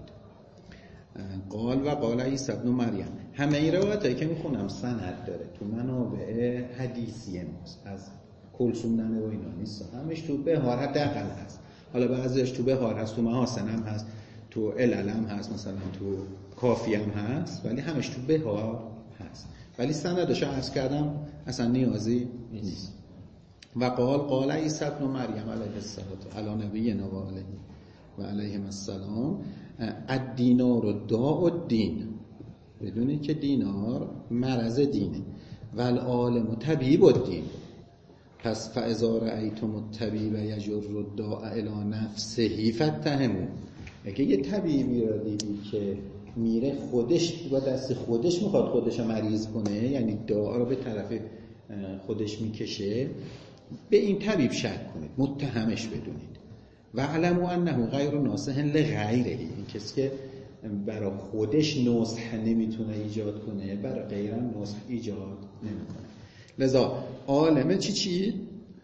قال و قال عیسی ابن مریم همه این روایتایی که میخونم سند داره تو منابع حدیثی ماست از کلثوم ننه و اینا نیست همش تو بهار حداقل هست حالا بعضیش تو بهار هست تو محاسن هم هست تو علل هم هست مثلا تو کافی هم هست ولی همش تو بهار هست ولی سندش عرض کردم اصلا نیازی نیست و قال قال عیسی ابن مریم علیه السلام علی نبینا و علیه و علیهم السلام الدینار و داء الدین بدونید که دینار مرض دینه و العالم طبیب الدین پس فاذا رأیتم الطبیب یجر الداء الی نفسه فاتهموا اگه یه طبیبی رو دیدی که میره خودش با دست خودش میخواد خودش رو مریض کنه یعنی داء رو به طرف خودش میکشه به این طبیب شک کنید متهمش بدونید و علموا انه غیر ناصح لغیره این کسی که برای خودش نصح نمیتونه ایجاد کنه برای غیرم نصح ایجاد نمیکنه لذا عالمه چی چی؟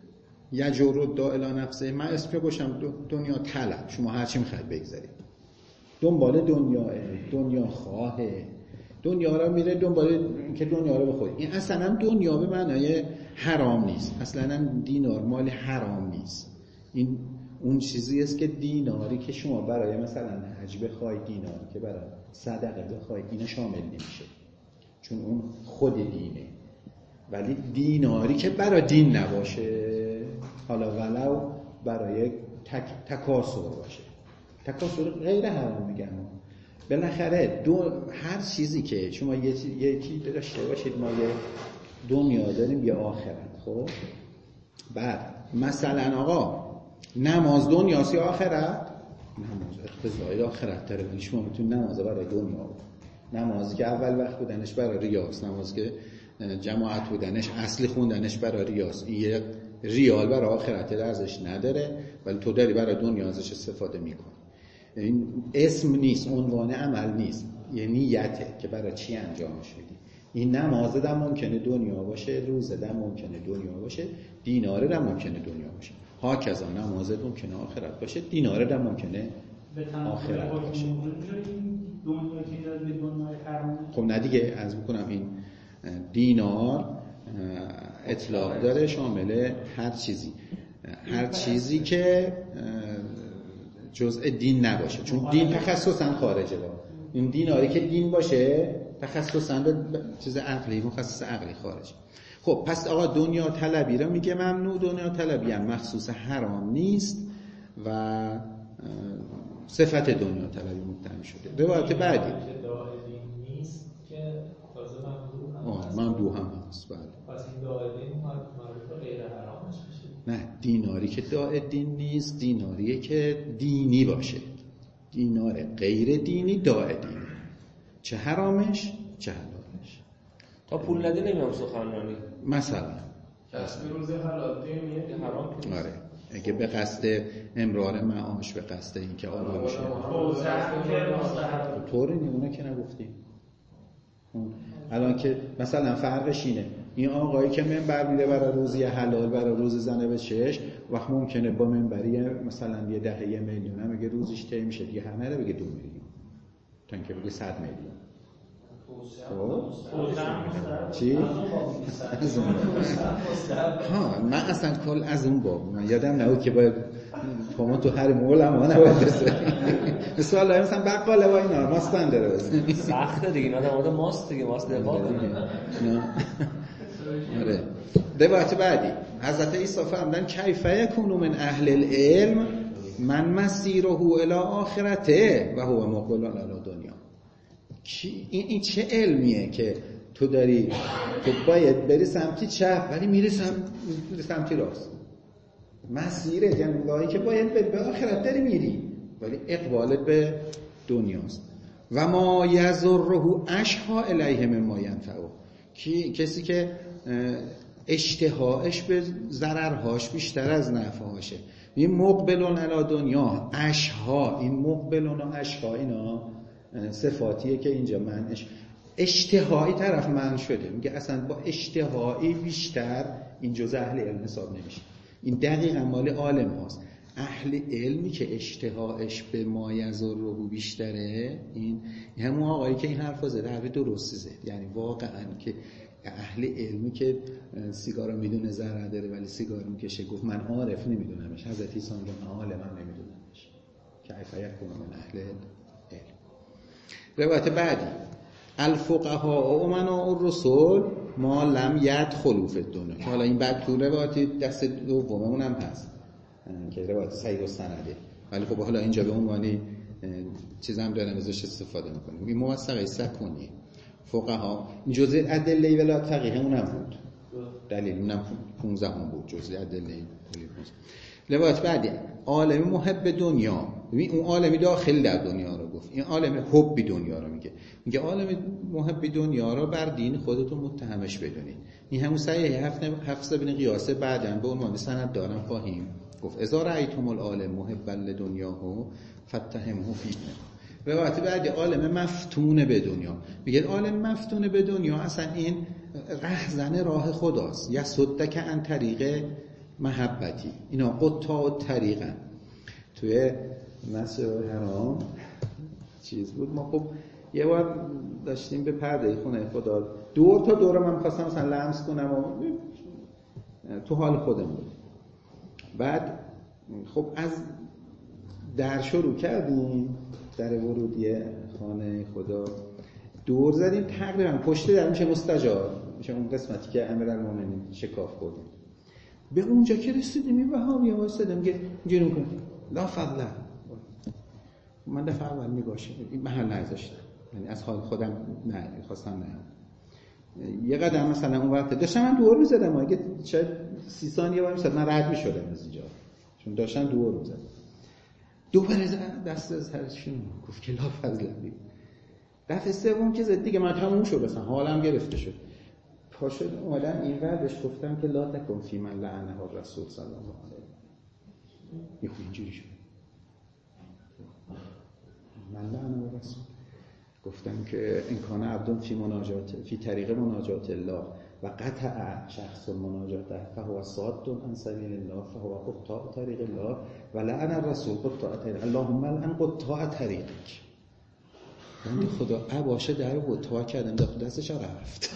یجور الداء الی نفسه، من اسم گوشم دنیا طلب، شما هر چی میخواید بگذارید، دنبال دنیاه، دنیا خواهه، دنیا را میره دنبال که دنیا رو بخوره. این اصلا هم دنیا به معنای حرام نیست، اصلا دینار مال حرام نیست. این اون چیزی است که دیناری که شما برای مثلا حج بخوای، دیناری که برای صدقه بخوای، اینا شامل نمیشه چون اون خود دینه. ولی دیناری که برای دین نباشه، حالا ولو برای تک، تکاسر باشه، تکاسر غیر حرام میگن. بالاخره دو هر چیزی که شما یکی داشته باشید، ما یه دنیا داریم یه آخرت. خب بعد مثلا آقا نماز دنیاست یا آخرت؟ نماز اقتضای آخرت داره، ولی شما میتونید نماز برای دنیا بود. نمازی که اول وقت بودنش برای ریاست، نمازی که جماعت بودنش اصلی خوندنش برای ریاست، این یه ریال برای آخرت ارزش نداره، ولی تو داری برای دنیا ازش استفاده میکنی. این اسم نیست، عنوان عمل نیست، یه نیته که برای چی انجامش میدی. این نمازه هم ممکنه دنیا باشه، روزه هم ممکنه دنیا باشه، دیناره هم ممکنه دنیا باشه، ها کذا نمازه ممکنه آخرت باشه، دیناره هم ممکنه آخرت باشه. دنیا که داره به دنیای حرام. خب نه دیگه، عرض میکنم این دینار اطلاق داره، شامل هر چیزی، هر چیزی که جزء دین نباشه، چون دین تخصصاً خارجه. با این دیناری که دین باشه تخصصاً به چیز عقلی، مخصص عقلی خارجه. خب پس آقا دنیا طلبی رو میگه ممنوع، دنیا طلبی هم مخصوص حرام نیست و صفت دنیا طلبی متهم شده. روایت بعدی نیست که تازه ممنوع هم ممنوع هم هست. بله. پس این داء دین معروف غیر حرامش میشه. نه، دیناری که داء دین نیست، دیناریه که دینی باشه. دینار غیر دینی داء دینی، چه حرامش چه حلالش. تا پول ندی نمیام سخنرانی مثلا کسب روز حلال دینیه حرام. آره، اگه به قصد امرار معاش، به قصد این که آرام شه، طوری نیونه که نگفتیم. الان که مثلا فرقش اینه، این آقایی که منبر میره برای روزی حلال، برای روز زنه به چش، وقت ممکنه با منبری مثلا یه دهه یه میلیون هم اگه روزش طی میشه دیگه هر نره بگه دو میلیون، تا اینکه بگه صد میلیون. چی؟ از اون ها من اصلا کل از اون باب من یادم نبود که باید شما تو هر علما نباید بسازید. مثلا مثلا بقاله با اینا ماستن داره بزن سخته دیگه، اینا در مورد ماست دیگه، ماست دفاع کنه. آره. روایت بعدی حضرت عیسی فرمودن کیف یکون من اهل العلم من مسیره الی آخرته و هو مقبل علی دنیا. این این چه علمیه که تو داری، تو باید بری سمتی چپ ولی میری سمتی راست. مسیره جنگاهی که باید بری به آخرت داری میری ولی اقبالت به دنیاست. و ما یضره اشها الیه مما ینفعه، کی کسی که اشتهاش به ضررهاش بیشتر از نفعهاشه. این مقبلون علی دنیا، اشها، این مقبلون و اشها اینا صفاتیه که اینجا منش اشتهایی طرف من شده، میگه اصلا با اشتهایی بیشتر این جزء اهل علم حساب نمیشه. این دقیقا مال عالم هاست. اهل علمی که اشتهاش به ما یضره بیشتره، این همون آقایی که این حرفا زده حرف درستی زد. یعنی واقعا که اهل علمی که سیگارو میدونه ضرر داره ولی سیگار میکشه، گفت من عارف نمیدونمش. حضرت عیسی میگه من عالمم نمیدونمش. کیف یکون من اهل علم. روایت بعدی الفقهاء امناء الرسول ما لم يدخلوا فی الدنیا، که حالا این بعد تو روایت دست دوممون هم هست که روایت صحیح السنده، ولی خب حالا اینجا به عنوان چیزام دارم ازش استفاده میکنیم. این موثقه سکونی فقها این جزء ادله ولایت فقیه اونم بود، دلیل اونم پانزده هم بود جزء ادله. روایت بعدی عالم محب دنیا، ببین اون عالمی داخل در دنیا رو گفت، این عالم حب دنیا رو میگه. میگه عالم محب دنیا رو بر دین خودتون متهمش بدونید. این همون صحیح حفظ بن قیاس بعداً به عنوان سند دارم خواهیم گفت اذا رأیتم العالم محبا لدنیاه فاتهمه فیه. روایت بعدی عالم مفتون به دنیا، میگه عالم مفتون به دنیا اصلا این رهزن راه خداست. یصدک عن طریق محبتی. اینا قطاع طریقن. توی مسجد حرام چیز بود، ما خب یه بار داشتیم به پرده خونه خدا دور تا دور من خواستم مثلا لمس کنم و تو حال خودم بود. بعد خب از در شروع کردیم، در ورودی خانه خدا دور زدیم، تقریبا پشت در میشه مستجار، میشه اون قسمتی که امیرالمومنین شکاف خوردیم. به اونجا که رسیدیم این وهابی وایسادم میگه اینجوری میکنه لا فضل. من دفعه اول نگاش این محل نذاشتم، یعنی از حال خودم نه خواستم نه یه قدم مثلا اون وقت داشتم من دور میزدم، اگه شاید سی ثانیه وای میشد من رد میشدم از اینجا، چون داشتم دور میزدم. دوباره دست از سرشون گفت که لا فضل بی. دفعه سوم که زد دیگه من تموم شد، اصلا حالم گرفته شد. پا شد اومدم این ور بهش گفتم که لا تکن فی من لعنه الرسول صلی الله علیه و آله. اینجوری شد من لعنه الرسول. گفتم که این کان عبد فی مناجات فی طریق مناجات الله و قطع شخص مناجات فهو صاد عن سبیل الله فهو قطاع طریق الله و لعن الرسول قطاع طریق اللهم لعن قطاع طریقک. من خدا عباشه در رو قطاع کردم داخل دستش رفت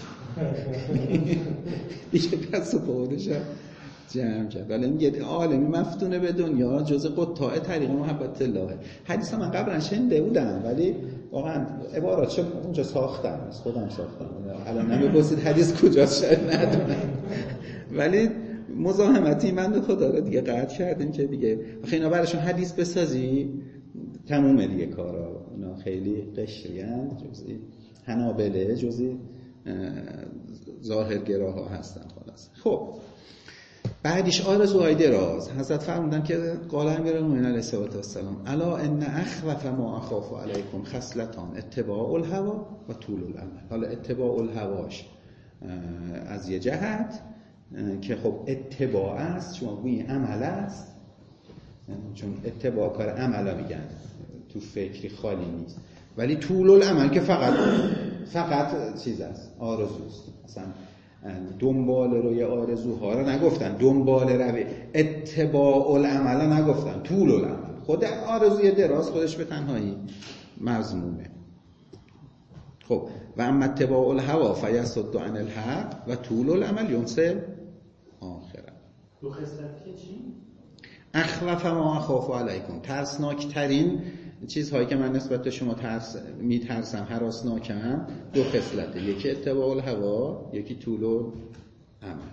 دیگه دست پاهدش جمع کرد. ولی میگه عالمی مفتونه به دنیا جز قطاع طریق محبت الله. حدیث من قبلا شنیده بودم ولی واقعا عباراتش اونجا ساختم، از خودم ساختم، الان نمی‌پرسید حدیث کجاست شاید ندونم، ولی مزاحمتی من به خدا رو دیگه قطع کردیم که دیگه آخه اینا براشون حدیث بسازی تمومه دیگه کارا. اونا خیلی قشریان، جزئی حنابله، جزئی ظاهرگراها هستن خلاص. خب بعدش آرزوهای دراز حضرت فرمودن که قال امیرالمومنین علیه السلام الا ان اخوف ما اخاف علیکم خصلتان اتباع الهوا و طول الامل. حالا اتباع الهواش از یه جهت که خب اتباع است، شما گویی عمل است، چون اتباع کار عملا میگن، تو فکری خالی نیست. ولی طول الامل که فقط فقط چیز است، آرزوست. مثلا دنبال روی آرزوها رو نگفتن، دنبال روی اتباع العمل نگفتن، طول العمل. خود آرزوی دراز خودش به تنهایی مذمومه. خب و اما اتباع الهوا فیصد عن الحق و طول العمل ینسل آخره. دو خصلت که چی؟ اخوف ما اخاف علیکم، ترسناک ترین چیزهایی که من نسبت به شما ترس میترسم، هراسناکم، دو خصلته، یکی اتباع الهوا، یکی طول العمل.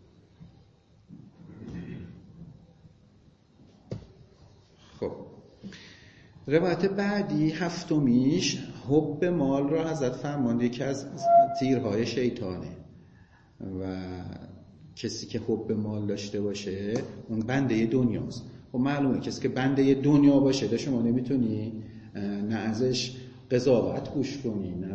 خب روایت بعدی هفتمیش حب مال را حضرت فرماند یکی از تیرهای شیطانه و کسی که حب مال داشته باشه اون بنده دنیاست. خب معلومه کسی که بنده دنیا باشه ده شما نمیتونی نه ازش قضاوت گوش کنی، نه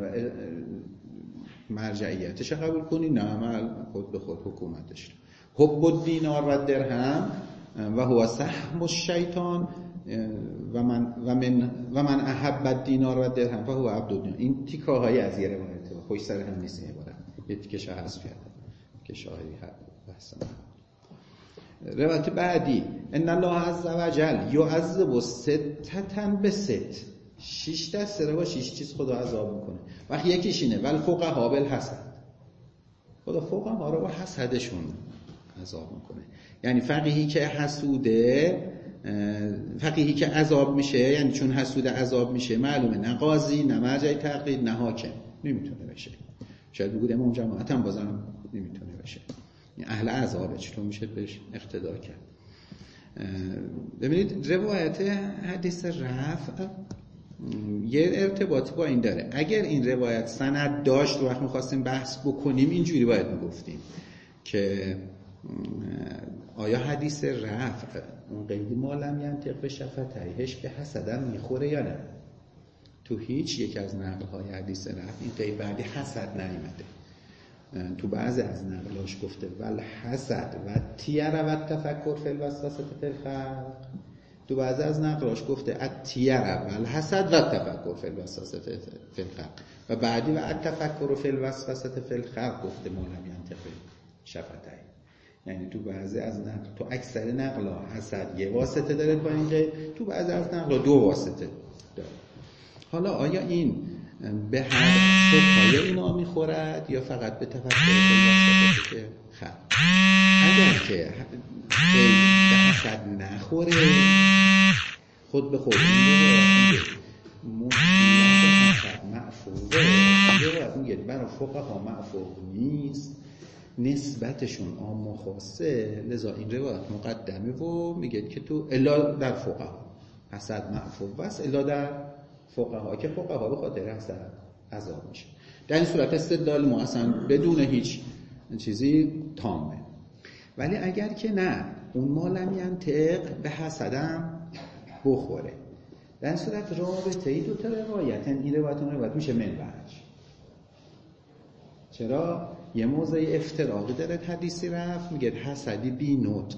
مرجعیتش قبول کنی، نه عمل خود به خود حکومتش. حب الدینار و درهم و هو سهم الشیطان و من و من و من احب الدینار و درهم فهو عبد الدینار. این تیکه‌های از یه روایته خوش سر هم نیست عبارت، یه تیکش حذف کرده که شاهدی بحث. روایت بعدی ان الله عز وجل یعذب ستتا بست، شش دسته رو با شش چیز خدا عذاب میکنه. وقتی یکیش اینه ول فقها بالحسد، خدا فقها رو با حسدشون عذاب میکنه. یعنی فقیهی که حسوده، فقیهی که عذاب میشه یعنی چون حسوده عذاب میشه، معلومه نه قاضی نه مرجع تقلید نه حاکم نمیتونه بشه. شاید بگید امام جماعت هم بازم نمیتونه بشه. اهل عذابه، چطور میشه بهش اقتدا کرد؟ ببینید روایت حدیث رفع یه ارتباط با این داره. اگر این روایت سند داشت و وقت میخواستیم بحث بکنیم اینجوری باید میگفتیم که آیا حدیث رفع اون قیدی ما لم ینطق به شفتیهش به حسدم میخوره یا نه؟ تو هیچ یک از نقل‌های حدیث رفع این قید بعدی حسد نیامده. تو بعضی از نقلاش گفته ول حسد و تیر و تفکر فی الوسوسه فی الخلق، تو بعضی از نقلاش گفته اتیر ول حسد و تفکر فی الوسوسه فی الخلق و بعدی و التفکر فی الوسوسه فی الخلق گفته مولم ینطق شفتین. یعنی تو بعضی از نقل تو اکثر نقلا حسد یه واسطه داره با این قید، تو بعضی از نقلا دو واسطه داره. حالا آیا این به هر صفای اینا میخورد یا فقط به تفکر واسطه که خب اگر که به حسد نخوره خود به خود میگه مطلق حسد معفوه میگه میگه برای فقها معفوه نیست، نسبتشون عام و خاصه، لذا این روایت مقدمه و میگه که تو الا در فقها حسد معفوه است، الا در فقها که فقها به خاطر حسد عذاب میشه. در این صورت استدلال ما اصلا بدون هیچ چیزی تامه. ولی اگر که نه اون ما لم ینطق به حسدم بخوره، در این صورت رابطه ای دو تا روایت این روایت اون روایت میشه منبعش. چرا؟ یه موضع افتراقی داره حدیثی رفت میگه حسدی بی نطق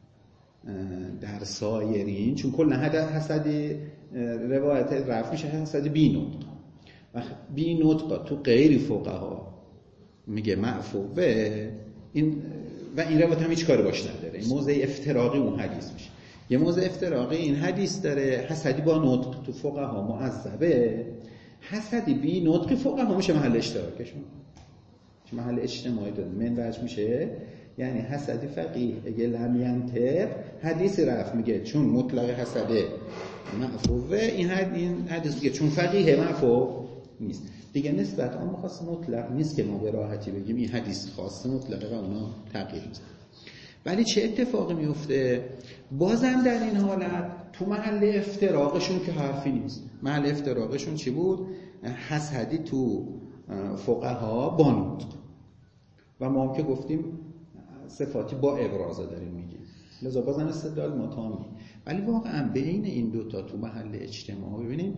در سایرین، چون کل نهد حسدی روایت رفت میشه حسدی بی نطق و بی نطق تو غیر فقها میگه معفوه، این و این روایت هم هیچ کاری باش نداره. این موضع افتراقی اون حدیث میشه. یه موضع افتراقی این حدیث داره حسدی با نطق تو فقها معذبه، حسدی بی نطق فقها میشه محل اشتراکشون، چه محل اجتماعی داره. من وجه میشه یعنی حسدی فقیه اگه لم ینطق حدیث رفت میگه چون مطلق حسده معفوه، این حدیث میگه چون فقیه معفو نیست دیگه. نسبت آن خاص مطلق نیست که ما به راحتی بگیم این حدیث خاص مطلقه و اونا تغییر میزن. ولی چه اتفاقی میفته؟ بازم در این حالت تو محل افتراقشون که حرفی نیست. محل افتراقشون چی بود؟ حسدی تو فقها با نطق و ما هم که گفتیم صفاتی با ابرازه داریم میگیم، لذا بازم استدلال ما تامی. ولی واقعا بین این دوتا تو محل اجتماع ببینیم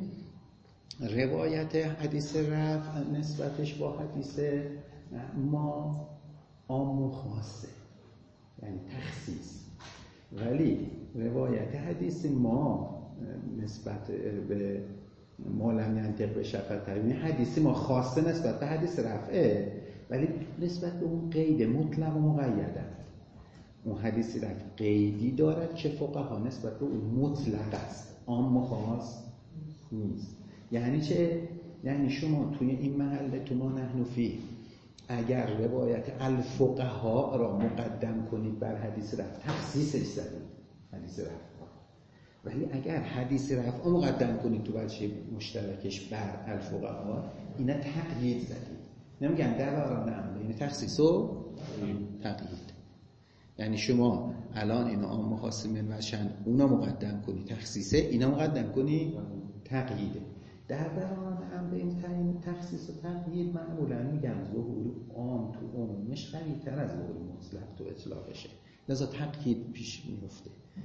روایت حدیث رفع نسبتش با حدیث ما عام و خاصه، یعنی تخصیص. ولی روایت حدیث ما نسبت به ما لم ینطق به شفقت، یعنی حدیث ما خاصه نسبت به حدیث رفعه، ولی نسبت به اون قید مطلق و مقیده. اون حدیث رفع قیدی دارد که فقها نسبت به اون مطلق است، عام و خاص نیست. یعنی چه؟ یعنی شما توی این محله تو ما نحن فی اگر روایت الفقها را مقدم کنید بر حدیث رفع تخصیصش زدید حدیث رفع، ولی اگر حدیث رفع مقدم کنید تو بچه مشترکش بر الفقها اینا تقیید زدید. نمیگن در بران عمله، یعنی تخصیص و تقیید. یعنی شما الان اینا عام خاص من وشن اونا مقدم کنی تخصیصه، اینا مقدم کنی تقییده. در بران عمله این تعیین تخصیص و تقیید معمولا میگم ظهور عام تو عمومش قوی‌تر از ظهور مطلق تو اطلاقشه، لذا تقیید پیش میفته،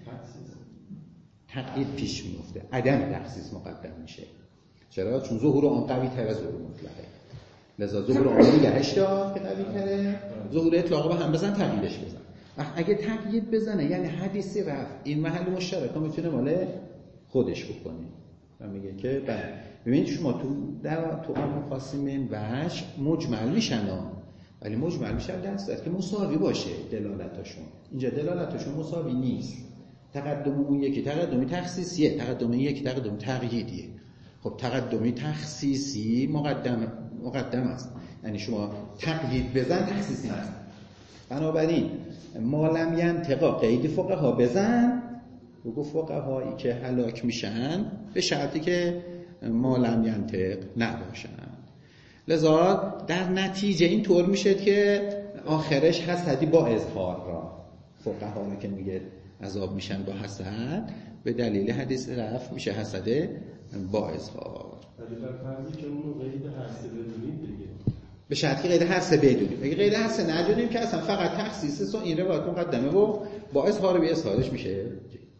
تقیید پیش میفته، عدم تخصیص مقدم میشه. چرا؟ چون ظهور عام قوی‌تر از ظهور مطلقه، لذا ظهور عام نگهش دار که قوی‌تره، ظهور اطلاق به هم بزن تقییدش بزن. اگه تقیید بزنه یعنی حدیثی رفت این محل مشترک ها میتونه مال خودش بکنه و میگه که بله. ببینید شما تو در تو عام خاصی من وش مجمل میشن ها، ولی مجمل میشن در صورت که مساوی باشه دلالتاشون. اینجا دلالتاشون مساوی نیست. تقدم اون یکی تقدمی تخصیصیه، تقدم این یکی تقدم تقییدیه. خب تقدمی تخصیصی مقدم مقدم است، یعنی شما تقیید بزن تخصیصی هست. بنابراین ما لم ینطق قید فقها بزن، بگو فقهایی که هلاک میشن به شرطی که ما لم ینطق نباشن. لذا در نتیجه این طور میشه که آخرش حسدی با اظهار را فقها که میگه عذاب میشن با حسد به دلیل حدیث رفع میشه حسد با اظهار. ولی در فرضی که اون قید حسد بدونید دیگه به شرطی که قید حسد بدونیم. اگه قید حسد ندونیم که اصلا فقط تخصیصه، سو این روایت مقدمه و با اظهار به اظهارش میشه.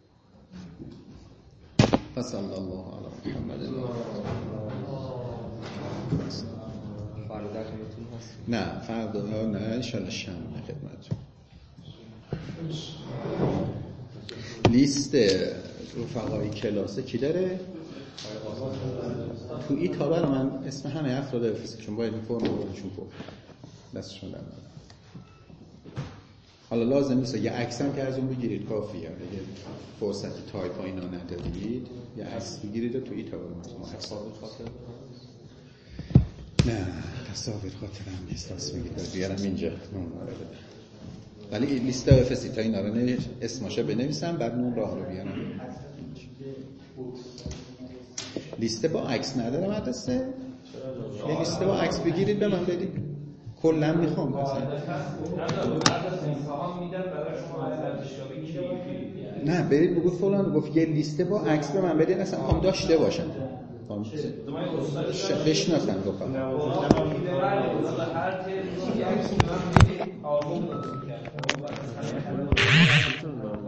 فصلی الله علی محمد. فردا خدمتتون هست؟ نه فردا نه، ان شاء الله شنبه خدمتتون. لیست رفقای کلاسه کی داره؟ تو ای تا برای من اسم همه افراد بفرستید چون باید این فرم رو باشون پر دستشون در حالا لازم نیست یه عکس هم که از اون بگیرید کافیه. اگه فرصت تایپ ها اینا ندارید یه عکس بگیرید و تو ایتابه مجموعه عکس نه تصاویر خاطرم نیست راست میگید بیارم اینجا ولی این لیست افسی تا اینا رو اسماشو بنویسم بعد نون راه رو بیارم. لیست با عکس نداره مدرسه؟ یه لیست با عکس بگیرید به من بدید کلا میخوام مثلا نه برید بگو فلان گفت یه لیست با عکس به من بدید اصلا هم داشته باشم بشناسم گفتم